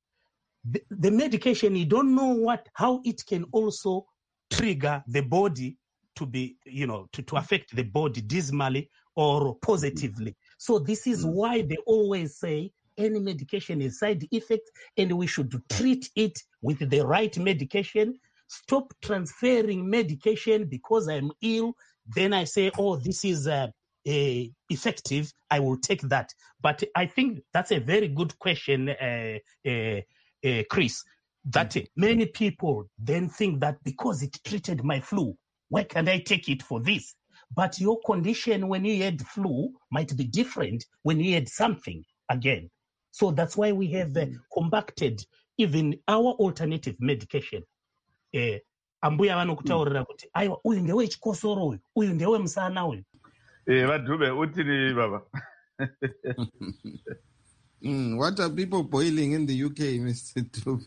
the, the medication, you don't know what, how it can also trigger the body to be, you know, to, to affect the body dismally or positively. So this is why they always say any medication is side effect and we should treat it with the right medication. Stop transferring medication because I'm ill. Then I say, oh, this is uh, uh, effective. I will take that. But I think that's a very good question, uh, uh, uh, Chris, that mm-hmm. many people then think that because it treated my flu, why can't I take it for this? But your condition when you had flu might be different when you had something again. So that's why we have uh, compacted even our alternative medication. Eh, ambuya vanokutaurira kuti aiwa uyu ndewe chikosoro uyu uyu ndewe musana uyu eh vadhube utini baba. mm, what are people boiling in the U K, Mister Dube?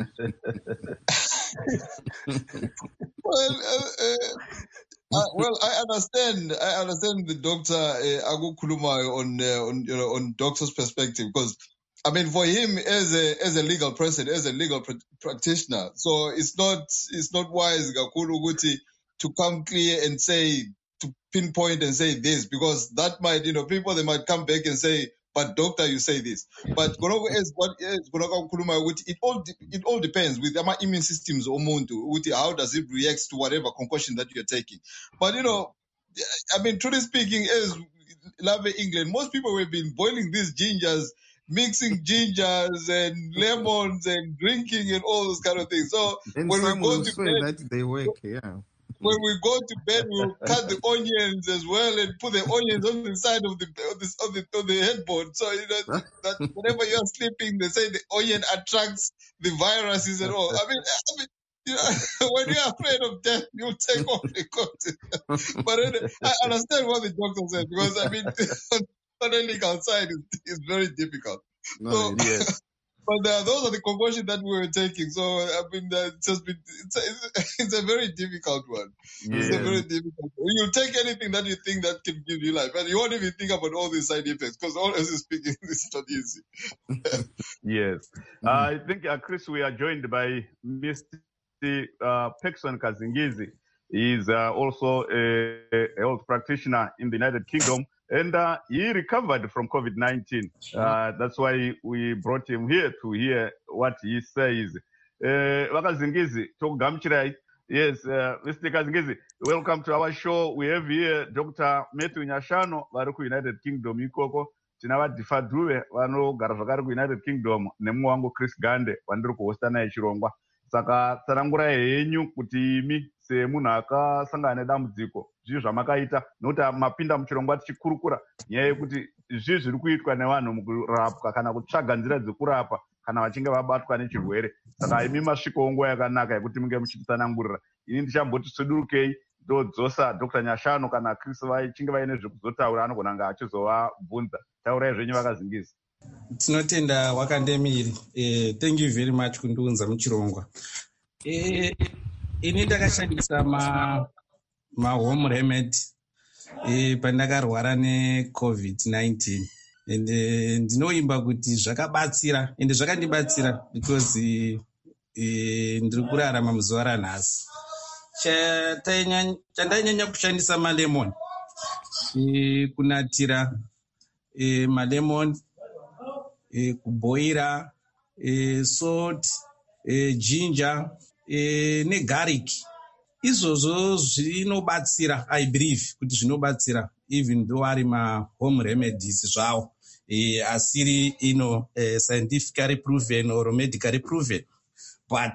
well uh, uh, uh, well I understand I understand the doctor uh, Agukuluma on uh, on you know on doctor's perspective, because I mean, for him as a as a legal person, as a legal pr- practitioner, so it's not it's not wise, Gakulu Guti, to come clear and say, to pinpoint and say this, because that might, you know, people, they might come back and say, but doctor, you say this. But is what is it all it all depends with our immune systems or how does it react to whatever concoction that you're taking. But you know, I mean, truly speaking, as Love England, most people have been boiling these gingers, mixing gingers and lemons and drinking and all those kind of things. So and when we go to bed, that they work, yeah. When we go to bed, we'll cut the onions as well and put the onions on the side of the of the of the, of the headboard. So you know that whenever you're sleeping, they say the onion attracts the viruses and all. I mean, I mean. You know, when you're afraid of death, you take off the coat. But anyway, I understand what the doctor said, because I mean, on the legal side is, is very difficult. No, so, yes. But uh, those are the precautions that we were taking. So I mean, uh, it's just been, it's a, it's a very difficult one. Yes. It's a very difficult one. You'll take anything that you think that can give you life, and you won't even think about all these side effects, because all else is speaking is not easy. Yes, mm-hmm. uh, I think uh, Chris, we are joined by Mister Uh, Pexon Kazingizi. He is uh, also a, a health practitioner in the United Kingdom, and uh, he recovered from COVID nineteen. Uh, that's why we brought him here to hear what he says. Kazingizi, Togamchirai. Yes, uh, Mister Kazingizi, welcome to our show. We have here Doctor Matthew Nyashano, Varuku United Kingdom, Ikoko. Tinava Difadruve, vanogara zvakare kuUnited Kingdom, nemunhu wangu Chris Gande, vandiri kuhosta naye chirongwa. Saka tsanangurai henyu kuti imi semunhu akasangana nedambudziko zvii zvamakaita, nokuti mapinda muchirongwa tichikurukura nyaya yekuti zvii zviri kuitwa nevanhu mukurapwa kana kutsvaga nzira dzekurapa kana vachinge vabatwa nechirwere. Saka imi masvikawo nguva yakanaka yekuti munge muchititsanangurira. Ini ndichamboti sudurukei ndodzosa Doctor Nyashano kana Chris vachinge vaine zvekuzotaura anogona kunge achizovabvunza. Taurai zvenyu Vakazingizi. Tinotenda Wakandemiri. Eh, thank you very much kundiunza muchirongwa. Eh, ini ndakashandisa ma ma home remedy e, pandakarwara necovid nineteen ende ndinoimba kuti zvakabatsira ende zvakandibatsira because e, ndiri kurarama muzuva ranhasi. Chandainyanya kushandisa malemon e, kunatira e, malemon e, kubhoira e, salt e, ginger e, negarlic. Izvozvo zvinobatsira, I believe kuti zvinobatsira even though ari ma home remedies zvawo e, asiri ino e, scientifically proven or medically proven, but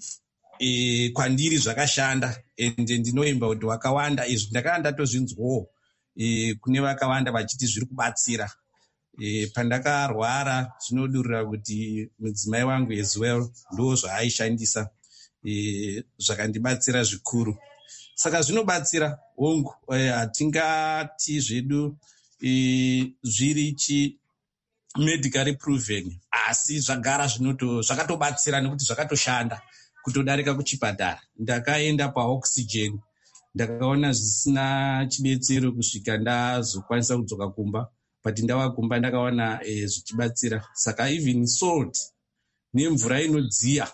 e, kwandiri zvakashanda ende ndinoimba kuti wakawanda izvi ndakanga ndatozvinzwawo e, kune vakawanda vachiti zviri kubatsira. E, pandakarwara zvinodurura kuti mudzimai wangu as well ndo zvaaishandisa e, zvakandibatsira zvikuru. Saka zvinobatsira hongu, hatingati e, zvedu e, zviri chi medically proven, asi zvagara zvinoto zvakatobatsira nekuti zvakatoshanda kutodarika kuchipatara. Ndakaenda paoxygen ndakaona zvisina chibetsero kusvika ndazokwanisa kudzoka kumba, but ndava kumba ndakaona e, zvichibatsira. Saka even salt nemvura inodziya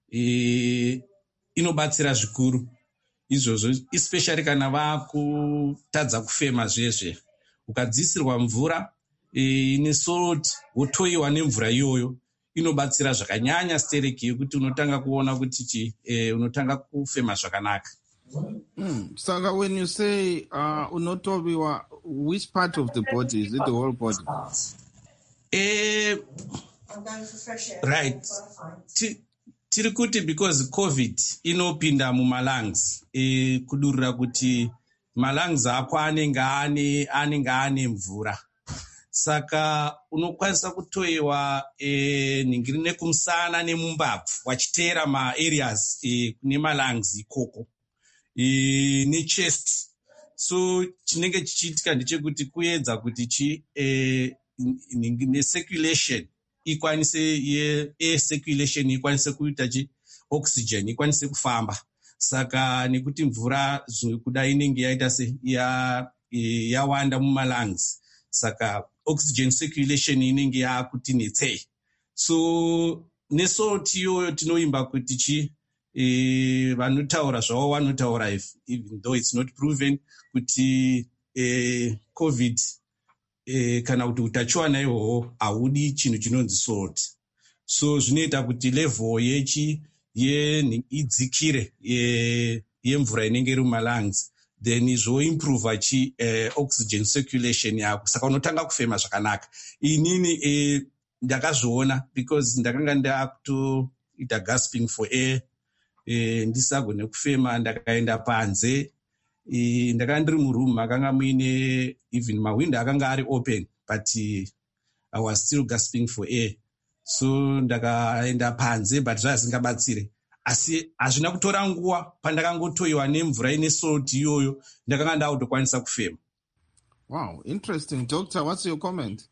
e, inobatsira zvikuru izvozvo, especially kana vakutadza kufema zvezve, ukadzisirwa mvura e, ine salt wotoiwa nemvura iyoyo inobatsira zvakanyanya stereki yekuti unotanga kuona kuti chi e, unotanga kufema zvakanaka. Mm. Saka when you say uh, unotoviwa, which part of the body? Is it the whole body? Eh, right. Tiri kuti because COVID inopinda mumalungs, e, kudurura kuti malungs ako anenge ane anenge ane mvura. Saka unokwanisa kutoiwa e, ningiri nekumusana nemumbabvu wachiteera maareas e, kune malungs ikoko e, nechest. So chinenge chichiitika ndechekuti kuedza kuti chi e, necirculation ikwanise ye air circulation ikwanise kuita chi oxygen ikwanise kufamba. Saka nekuti mvura kudai inenge yaita se ya e, yawanda mumalungs, saka oxygen circulation inenge yakuti netsei. So nesalt iyoyo tinoimba kuti chi e, vanotaura zvavo vanotaura, even though it's not proven, kuti e, COVID e, kana kuti utachiwana ihwohwo haudi chinhu chinonzi salt. So zvinoita kuti level yechi ye idzikire ye yemvura inenge iri mumalungs, then zvoimprove chi eh, oxygen circulation yako, saka unotanga kufema zvakanaka. Inini eh, ndakazviona because ndakanga ndakutoita gasping for air eh, ndisagone kufema, ndakaenda panze eh, ndakanga ndiri muroom makanga muine even mawindow akanga ari open, but uh, I was still gasping for air. So ndakaenda panze, but zvazingabatsire. Asi hazvina kutora nguva pandakangotoiwa nemvura ine salt iyoyo ndakanga ndakutokwanisa kufema. Wow, interesting. Doctor, what's your comment?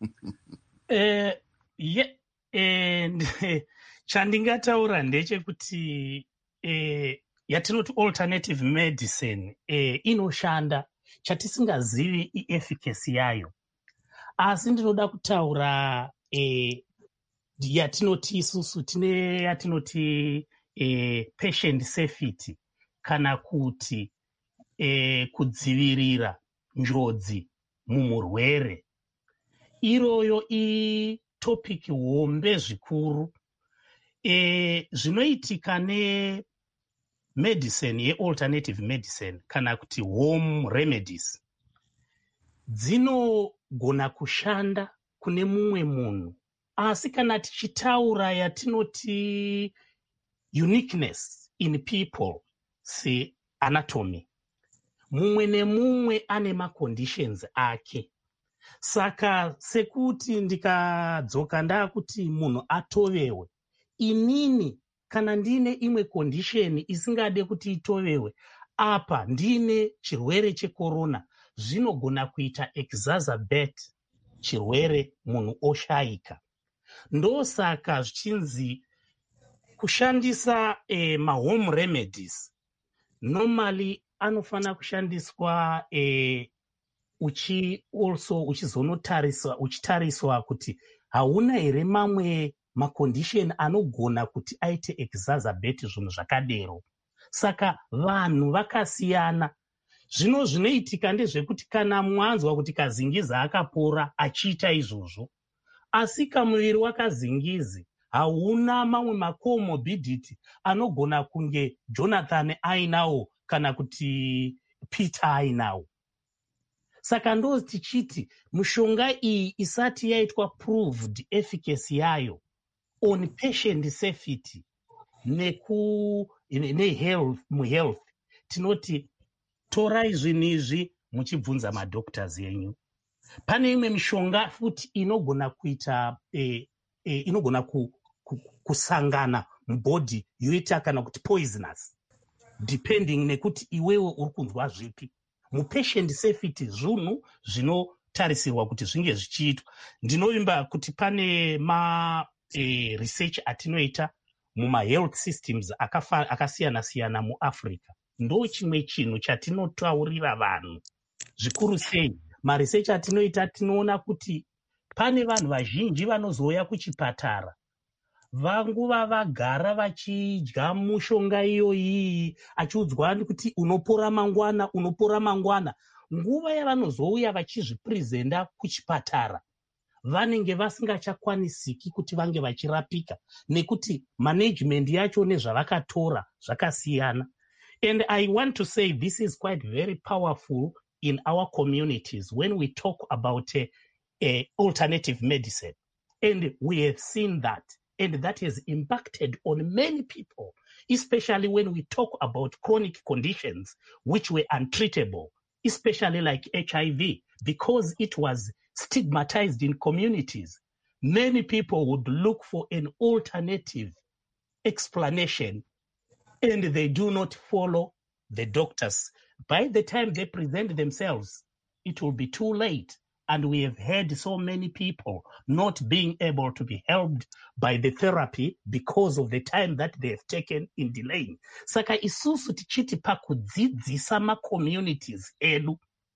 uh, yeah, and chandingataura ndechekuti uh, yatinoti alternative medicine uh, inoshanda, chatisingazivi iefficacy yayo. Asi ndinoda kutaura uh, yatinoti isusu tine yatinoti E, patient safety, kana kuti e, kudzivirira njodzi mumurwere. Iroyo itopic hombe zvikuru. E, zvinoitika ne medicine ye alternative medicine kana kuti home remedies dzinogona kushanda kune mumwe munhu, asi kana tichitaura yatinoti uniqueness in people, see anatomy, mumwe nemumwe ane maconditions ake. Saka sekuti ndikadzoka ndakuti munhu atovewe, inini kana ndine imwe condition isingade kuti itovewe, apa ndine chirwere checorona, zvinogona kuita exacerbate chirwere munhu oshaika. Ndosaka zvichinzi kushandisa eh, mahome remedies normally anofana kushandiswa eh, uchi also uchizonotariswa uchitariswa kuti hauna here mamwe macondition anogona kuti aite exacerbate zvinhu zvakadero. Saka vanhu vakasiyana. Zvino zvinoitika ndezvekuti kana mwanzwa kuti Kazingizi akapora achiita izvozvo, asi kamuviri wakazingizi hauna mamwe macomorbidity anogona kunge Jonathan ainawo kana kuti Peter ainawo. Saka ndo tichiti mishonga iyi isati yaitwa proved efficacy yayo on patient safety neku nehealth muhealth, tinoti torai zvinhu izvi muchibvunza madoctors yenyu. Pane imwe mishonga futi inogona kuita eh, eh, inogona ku, ku, kusangana mubody yoita kana kuti poisonous depending nekuti iwewe uri kunzwa zvipi. Mupatient safety zvinhu zvinotarisirwa kuti zvinge zvichiitwa. Ndinovimba kuti pane ma eh, research atinoita muma health systems akasiyana siyana muAfrica. Ndo chimwe chinhu chatinotaurira vanhu zvikuru sei. Maresearch atinoita tinoona kuti pane vanhu vazhinji vanozouya kuchipatara vanguva vagara vachidya mushonga iyoyi achiudzwa kuti unopora mangwana unopora mangwana. Nguva yavanozouya vachizvipresenta kuchipatara vanenge vasingachakwanisiki kuti vange vachirapika nekuti management yacho nezvavakatora zvakasiyana. And I want to say this is quite very powerful in our communities when we talk about uh, uh, alternative medicine. And we have seen that. And that has impacted on many people, especially when we talk about chronic conditions which were untreatable, especially like H I V, because it was stigmatized in communities. Many people would look for an alternative explanation and they do not follow the doctors. By the time they present themselves, it will be too late. And we have had so many people not being able to be helped by the therapy because of the time that they have taken in delaying. Saka isusu tichiti pakudzidzisa ma-communities edu,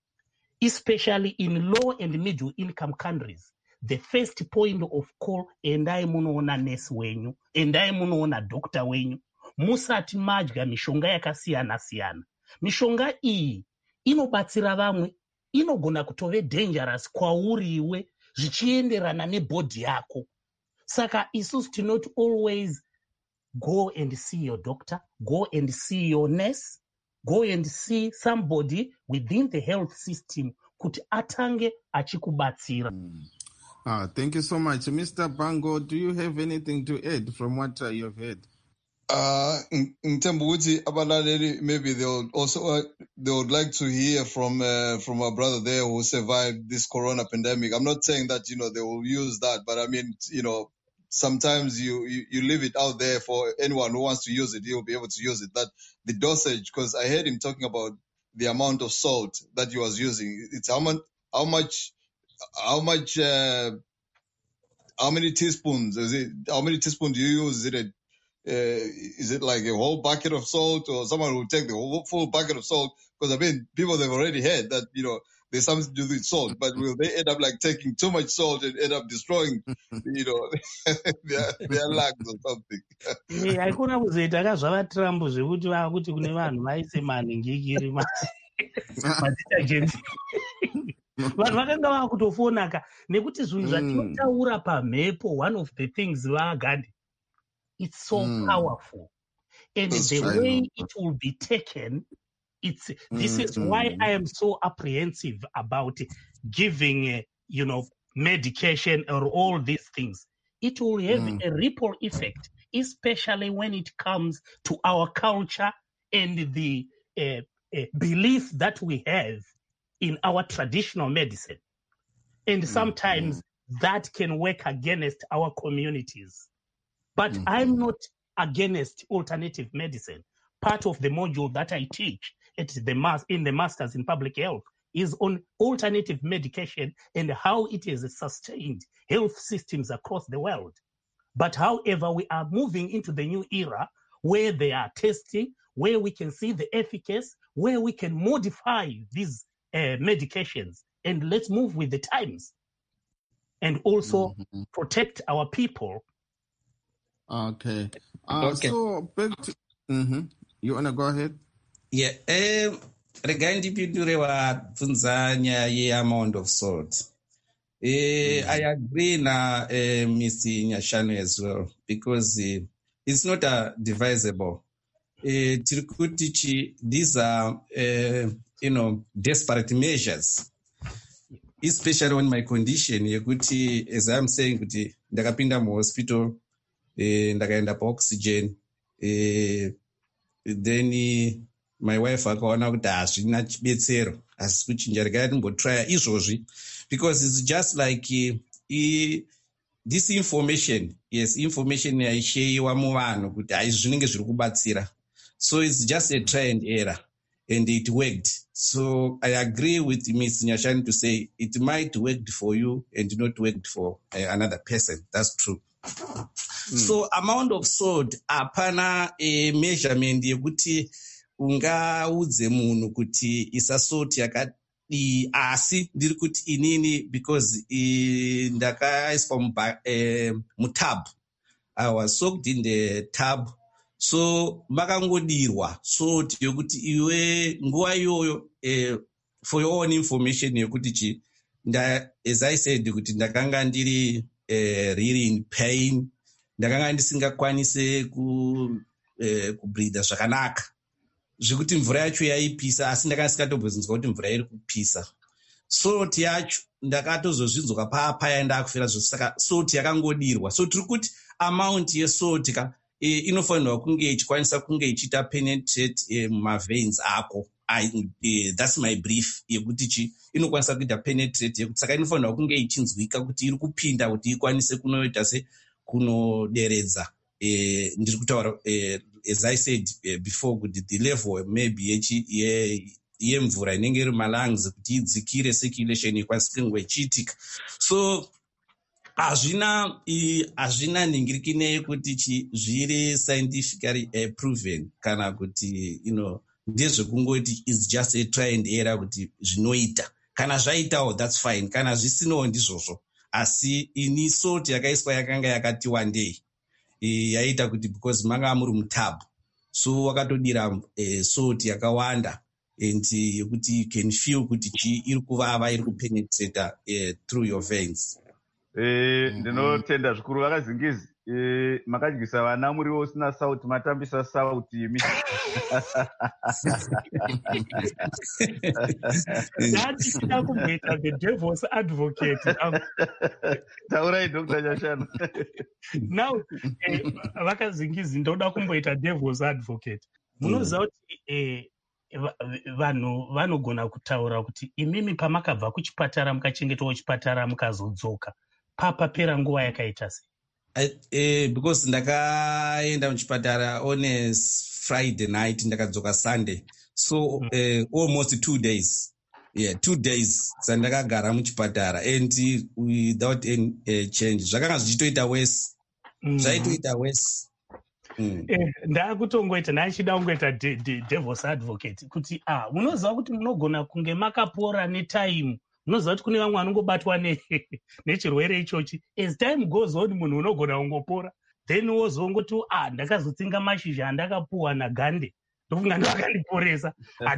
especially in low and middle income countries. The first point of call, endai munoona nurse wenyu, endai munoona doctor wenyu. Musati madya mishonga yakasiyana siyana. Mishonga iyi inobatsira vamwe, inogona kutove dangerous kwauriwe zvichienderana nebody yako. Saka isusu tinoti always go and see your doctor, go and see your nurse, go and see somebody within the health system kuti atange achikubatsira. Mm. Ah, thank you so much. Mister Bango, do you have anything to add from what uh, you've heard? Uh, in, in Tembuti, Abaladeri, maybe they'll also uh, they would like to hear from uh, from our brother there who survived this corona pandemic. I'm not saying that you know they will use that, but I mean you know sometimes you you, you leave it out there for anyone who wants to use it. He'll be able to use it. That the dosage, because I heard him talking about the amount of salt that he was using. It's how much how much how much uh, how many teaspoons is it? How many teaspoons do you use? Is it a Uh, is it like a whole bucket of salt, or someone will take the whole full bucket of salt? Because I mean, people they've already heard that you know there's something to do with salt, but will they end up like taking too much salt and end up destroying, you know, their, their lungs or something? Eh, haikuna kuzoita kazvava Trump zvekuti vakuti kune vanhu vaise manhingikiri maditajenzi. Vanhu vakanga vakutofonaka nekuti zvinhu zvatinotaura pamhepo, one of the things vagadi. It's so mm. powerful. And That's the true. way it will be taken, it's this mm, is mm. why I am so apprehensive about giving, uh, you know, medication or all these things. It will have mm. a ripple effect, especially when it comes to our culture and the uh, uh, belief that we have in our traditional medicine. And mm. sometimes mm. that can work against our communities. But mm-hmm. I'm not against alternative medicine. Part of the module that I teach at the mas- in the Masters in Public Health is on alternative medication and how it has sustained health systems across the world. But however, we are moving into the new era where they are testing, where we can see the efficacy, where we can modify these uh, medications and let's move with the times and also mm-hmm. protect our people. Okay. Uh, okay. So, back to, mm-hmm. you want to go ahead? Yeah. Um, regai ndipindure wabvunza nyaya yeamount of salt. Uh, mm-hmm. I agree na uh, Miss Nyashanu as well, because uh, it's not uh, divisible. Uh, these are, uh, you know, desperate measures, especially on my condition. Yekuti, as I'm saying, kuti ndakapinda mu hospital, uh, ndakaenda pa oxygen, uh, then uh, my wife akaona kuti hazvina chibetsero, asi kuchinja regai timbotrya izvozvi, because it's just like uh, uh, this information, yes, information yaisheyiwa muvanhu kuti haizvi zvinenge zviri kubatsira. So it's just a try and error, and it worked. So I agree with Miz Nyashanu to say it might work for you and not work for uh, another person. That's true. Mm. So amount of salt, apana a measurement yekuti ungaudze munhu kuti isa salt yakadi asi ndiri kuti inini, because ndakaiswa mutab. I was soaked in the tub. So makangodirwa salt yokuti iwe nguva iyoyo, eh, for your own information yekuti chi nda, as I said, kuti ndakanga ndiri eh, really in pain, ndakanga ndisingakwanise ku eh, kubreatha zvakanaka, zvekuti mvura yacho yaipisa, asi ndakanga ndisingatombonzwa kuti mvura iri kupisa. Salt yacho ndakatozozvinzwa papa yandakufira zvose, saka salt yakangodirwa. So tiri kuti amount yesalt ka E, inofanirwa kunge ichikwanisa kunge ichita penetrate e, mumaveins ako. I, e, that's my brief yekuti chi inokwanisa kuita penetrate yekuti saka inofanirwa kunge ichinzwika kuti iri kupinda kuti ikwanise kunoita se kunoderedza. E, ndiri kutaura e, as I said e, before kuti the level maybe yechi ye yemvura inenge iri malungs kuti idzikire circulation ikwanise kunge ichiitika. So hazvina hazvina ningirikine kuti chi zviri scientifically uh, proven kana kuti you know ndezvekungoti is just a try and error kuti zvinoita. Kana zvaitawo that's fine, kana zvisinowo ndizvozvo, asi ini salt yakaiswa yakanga yakati one day e, yaita kuti because manga muri mutab, so wakatodira uh, salt yakawanda and yekuti you can feel kuti chi iri kuvava, iri kupenetrate uh, through your veins. Eh, ndinotenda zvikuru vakazingizi. Eh, makadyisa vana muriwo usina sauti, matambisa sauti imi. Ndati chida kumboita the devil's advocate. Taurai Doctor Nyashanu. Now, eh, vakazingizi ndoda kumboita devil's advocate. Munoziva kuti eh, vanhu vanogona kutaura kuti imimi pamakabva kuchipatara mukachengetwa kuchipatara mukazodzoka, papapera nguva yakaita sei? Uh, because ndakaenda muchipatara on a Friday night, ndakadzoka Sunday, so uh, almost two days. Yeah, two days sandakagara muchipatara and without any uh, change. Zvakanga zvichitoita worse. Zvaitoita worse. Mm. Eh, ndakutongoita ndachida kungoita devil's advocate kuti ah munoziva kuti munogona kunge makapora netime. Munoziva kuti kune vamwe vanongobatwa nechirwere ichochi. As time goes on munhu unogona kungopora, then wozongoti ah ndakazotsenga mashizha andakapuwa naGande ndofunga ndakakandiporesa.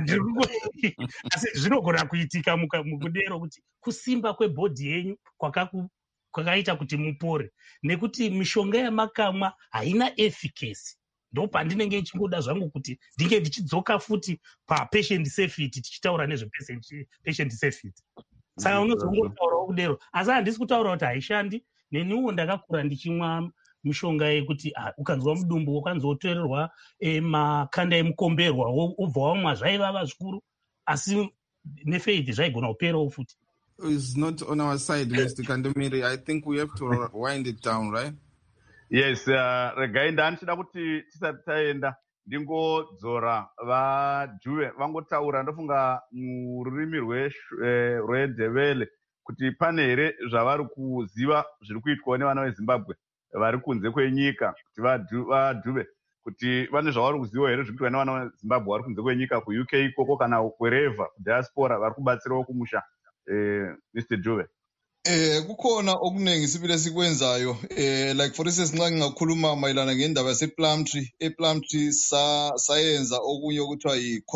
Asi zvinogona kuitika mukudero kuti kusimba kwebhodhi yenyu kwakaku kwakaita kuti mupore, nekuti mishonga yamakamwa haina efficacy. Ndo pandinenge nchingoda zvangu kuti ndinge ndichidzoka futi papatient safety, tichitaura nezvepatient safety. Saka unozongotaurawo kudero, asi handisi kutaura kuti haishandi. Neniwo ndakakura ndichimwa mishonga yekuti ukanzwa mudumbu ukanzotorerwa e, makanda emukomberwa obva wamwa zvaivava zvikuru, asi nefaith zvaigona kuperawo futi. Is not on our side, Mister Kandomiri. I think we have to wind it down, right? Yes, regai ndanichida kuti tisati taenda ndingodzora vajuve vangotaura. Ndofunga mururimi rwedhevele kuti pane here zvavari kuziva zviri kuitwa nevana veZimbabwe vari kunze kwenyika, kuti vajuve kuti vane zvavari kuziva here zviri kuitwa nevana veZimbabwe vari kunze kwenyika, ku U K ikoko kana wherever diaspora vari kubatsirawo kumusha. uh, Mister Dube? Eh kukhona okuningi sibile sikwenzayo eh like for instance nxa ngingakhuluma mayelana ngendaba yase Plumtree e Plumtree sa sayenza okunye okuthiwa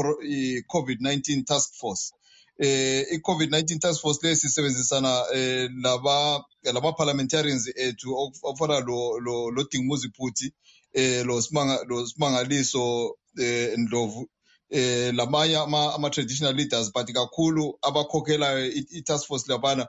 i COVID nineteen task force eh i COVID nineteen task force lesi sisebenzisana eh laba laba parliamentarians ethu ofana lo lo lo Dingmuzi Phuthi eh lo simanga lo simangaliso eh Ndlovu eh lamanye ama, ama traditional leaders but kakhulu abakhokhela i task force labana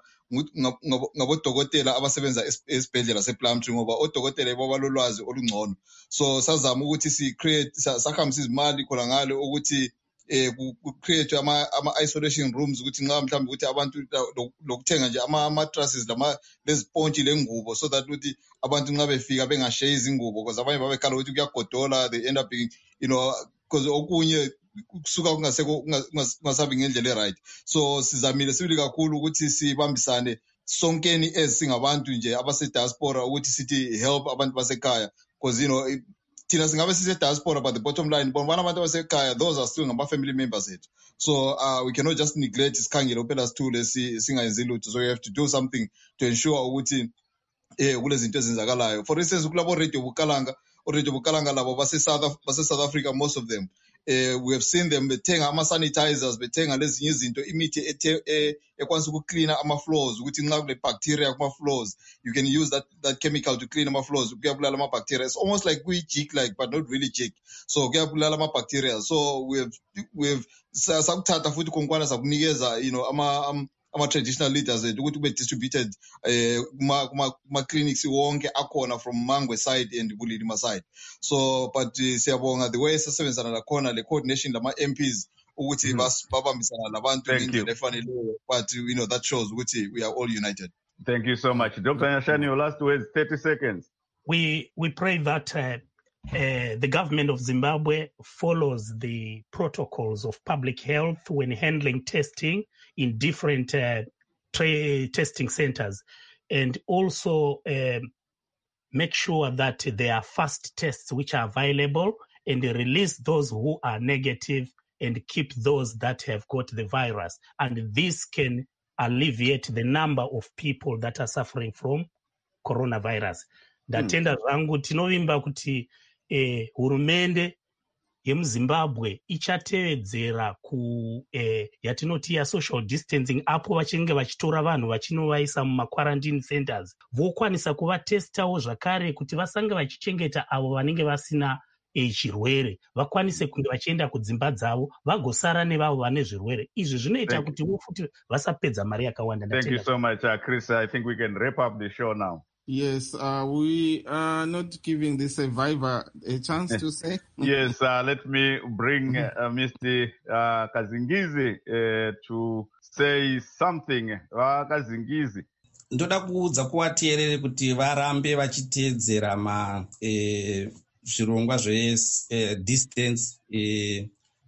ngabodokotela abasebenza esibhedlela sePlumtree ngoba odokotela babalolwazi olungcono so sazama ukuthi si create sakhambisa izimali khona ngale ukuthi eh ku create ama ama isolation rooms ukuthi nxa mhlawumbe ukuthi abantu lokuthenga nje ama mattresses lama lezipontshi lengubo so that ukuthi abantu nxa befika bengashaye izingubo because abanye babekhala ukuthi kuyagodola they end up being, you know because okunye kusuka kungaseko kungasabi ngendlela eright so sizamile sibili kakhulu ukuthi sibambisane sonkeni esingabantu nje abase diaspora ukuthi sithi help abantu basekhaya because you know thina singabe sise diaspora but the bottom line bona abantu basekhaya those are still ngama family members ethu so uh, we cannot just neglect isikhangelo phela sithule singayenzi lutho so we have to do something to ensure ukuthi eh kulezi zinto ezenzakalayo for instance kulabo radio Bukalanga radio Bukalanga labo base South base South Africa most of them Uh, we have seen them bethenga ama sanitizers bethenga lezinye izinto imithi ekwanisa ukucleana ama floors ukuthi nxa kule bacteria kuma floors you can use that that chemical to clean ama floors kuyabulala ama bacteria it's almost like we jig like but not really jig so kuyabulala ama bacteria so we have we have sakuthatha futhi konkwana sakunikeza you know ama um, ama traditional leaders ukuthi kube distributed eh kuma kuma clinics wonke akhona from Mangwe side and Bulilima side so but uh, siyabonga the way sasebenzana lakhona le coordination lama M Ps ukuthi babambisana labantu ngendlela efaneleyo but you know that shows ukuthi we are all united. Thank you so much. Doctor Nyashane, your last words, thirty seconds. We we pray that uh, Uh, the government of Zimbabwe follows the protocols of public health when handling testing in different uh, tra- testing centers, and also um, make sure that there are fast tests which are available and release those who are negative and keep those that have got the virus. And this can alleviate the number of people that are suffering from coronavirus. Ndatenda zvangu tinovimba kuti Eh, hurumende yemuZimbabwe ichatevedzera ku eh, yatinoti ya social distancing apo vachinge vachitora vanhu vachinovaisa mumakwarantine centers vokwanisa kuvatestawo zvakare kuti vasange vachichengeta avo vanenge vasina eh, chirwere vakwanise kunge vachienda kudzimba dzavo vagosara nevavo vane zvirwere izvi zvinoita kuti vo futi vasapedza mari yakawanda. Thank you so much uh, Chris. I think we can wrap up the show now. Yes, uh, we are not giving the survivor a chance to say. Yes, uh, let me bring uh, Mister Uh, Kazingizi uh, to say something. Uh, Kazingizi. Ndoda kuudza kuvateereri kuti varambe vachiteedzera ma eh, zvirongwa zve eh, distance eh,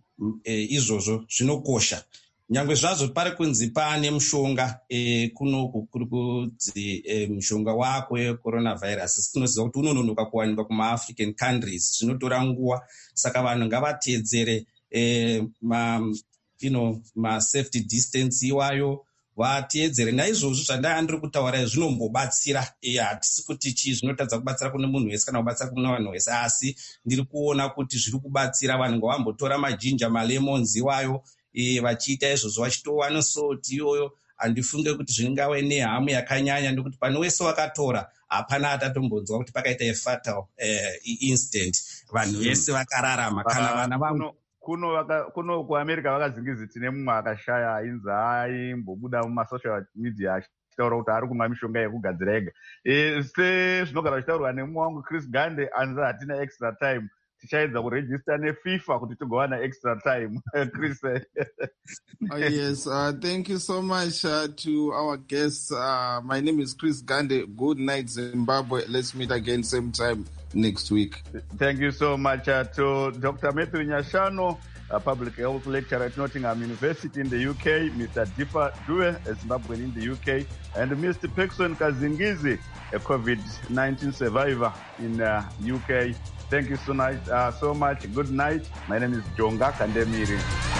eh, izvozvo zvinokosha. Nyangwe zvazvo pari kunzi pane mushonga eh, kunoku kuri kunzi eh, mushonga wako wecoronavirus tinoziva kuti unononoka kuwanikwa kuma-African countries zvinotora nguva saka vanhu ngavateedzere eh, ma, you know, ma-safety distance iwayo vateedzere naizvozvo zvandanga ndiri kutaura zvinombobatsira hatisi kuti chii zvinotadza kubatsira kune munhu wese kana kubatsira kune vanhu wese asi ndiri kuona kuti zviri kubatsira vanhu ngavambotora majinja malemons iwayo e, vachiita izvozvo vachitowa nesoti iyoyo handifunge kuti zvingave nehamu yakanyanya nekuti pane wese wakatora hapana atatombonzwa kuti pakaita efatal eh, instant vanhu vese vakararama kana vana vangu kuno waka, kuno kuAmerica vakazingizi tine mumwe akashaya ainzi aimbobuda mumasocial media achitaura kuti ari kumwa mishonga yekugadzira ega e, sezvinogara zvichitaurwa nemumwe wangu Chris Gande anzi hatina extra time tichaedza kurejista neFIFA kuti tigowana extra time. Chris. uh, yes, uh, thank you so much uh, to our guests. Uh, my name is Chris Gande. Good night, Zimbabwe. Let's meet again same time next week. Thank you so much uh, to Doctor Matthew Nyashano, a public health lecturer at Nottingham University in the U K, Mister Difa Due, a Zimbabwean in the U K, and Mister Pekson Kazingizi, a COVID nineteen survivor in uh, U K. Thank you so much. Uh, so much. Good night. My name is Jonga Kandemiri.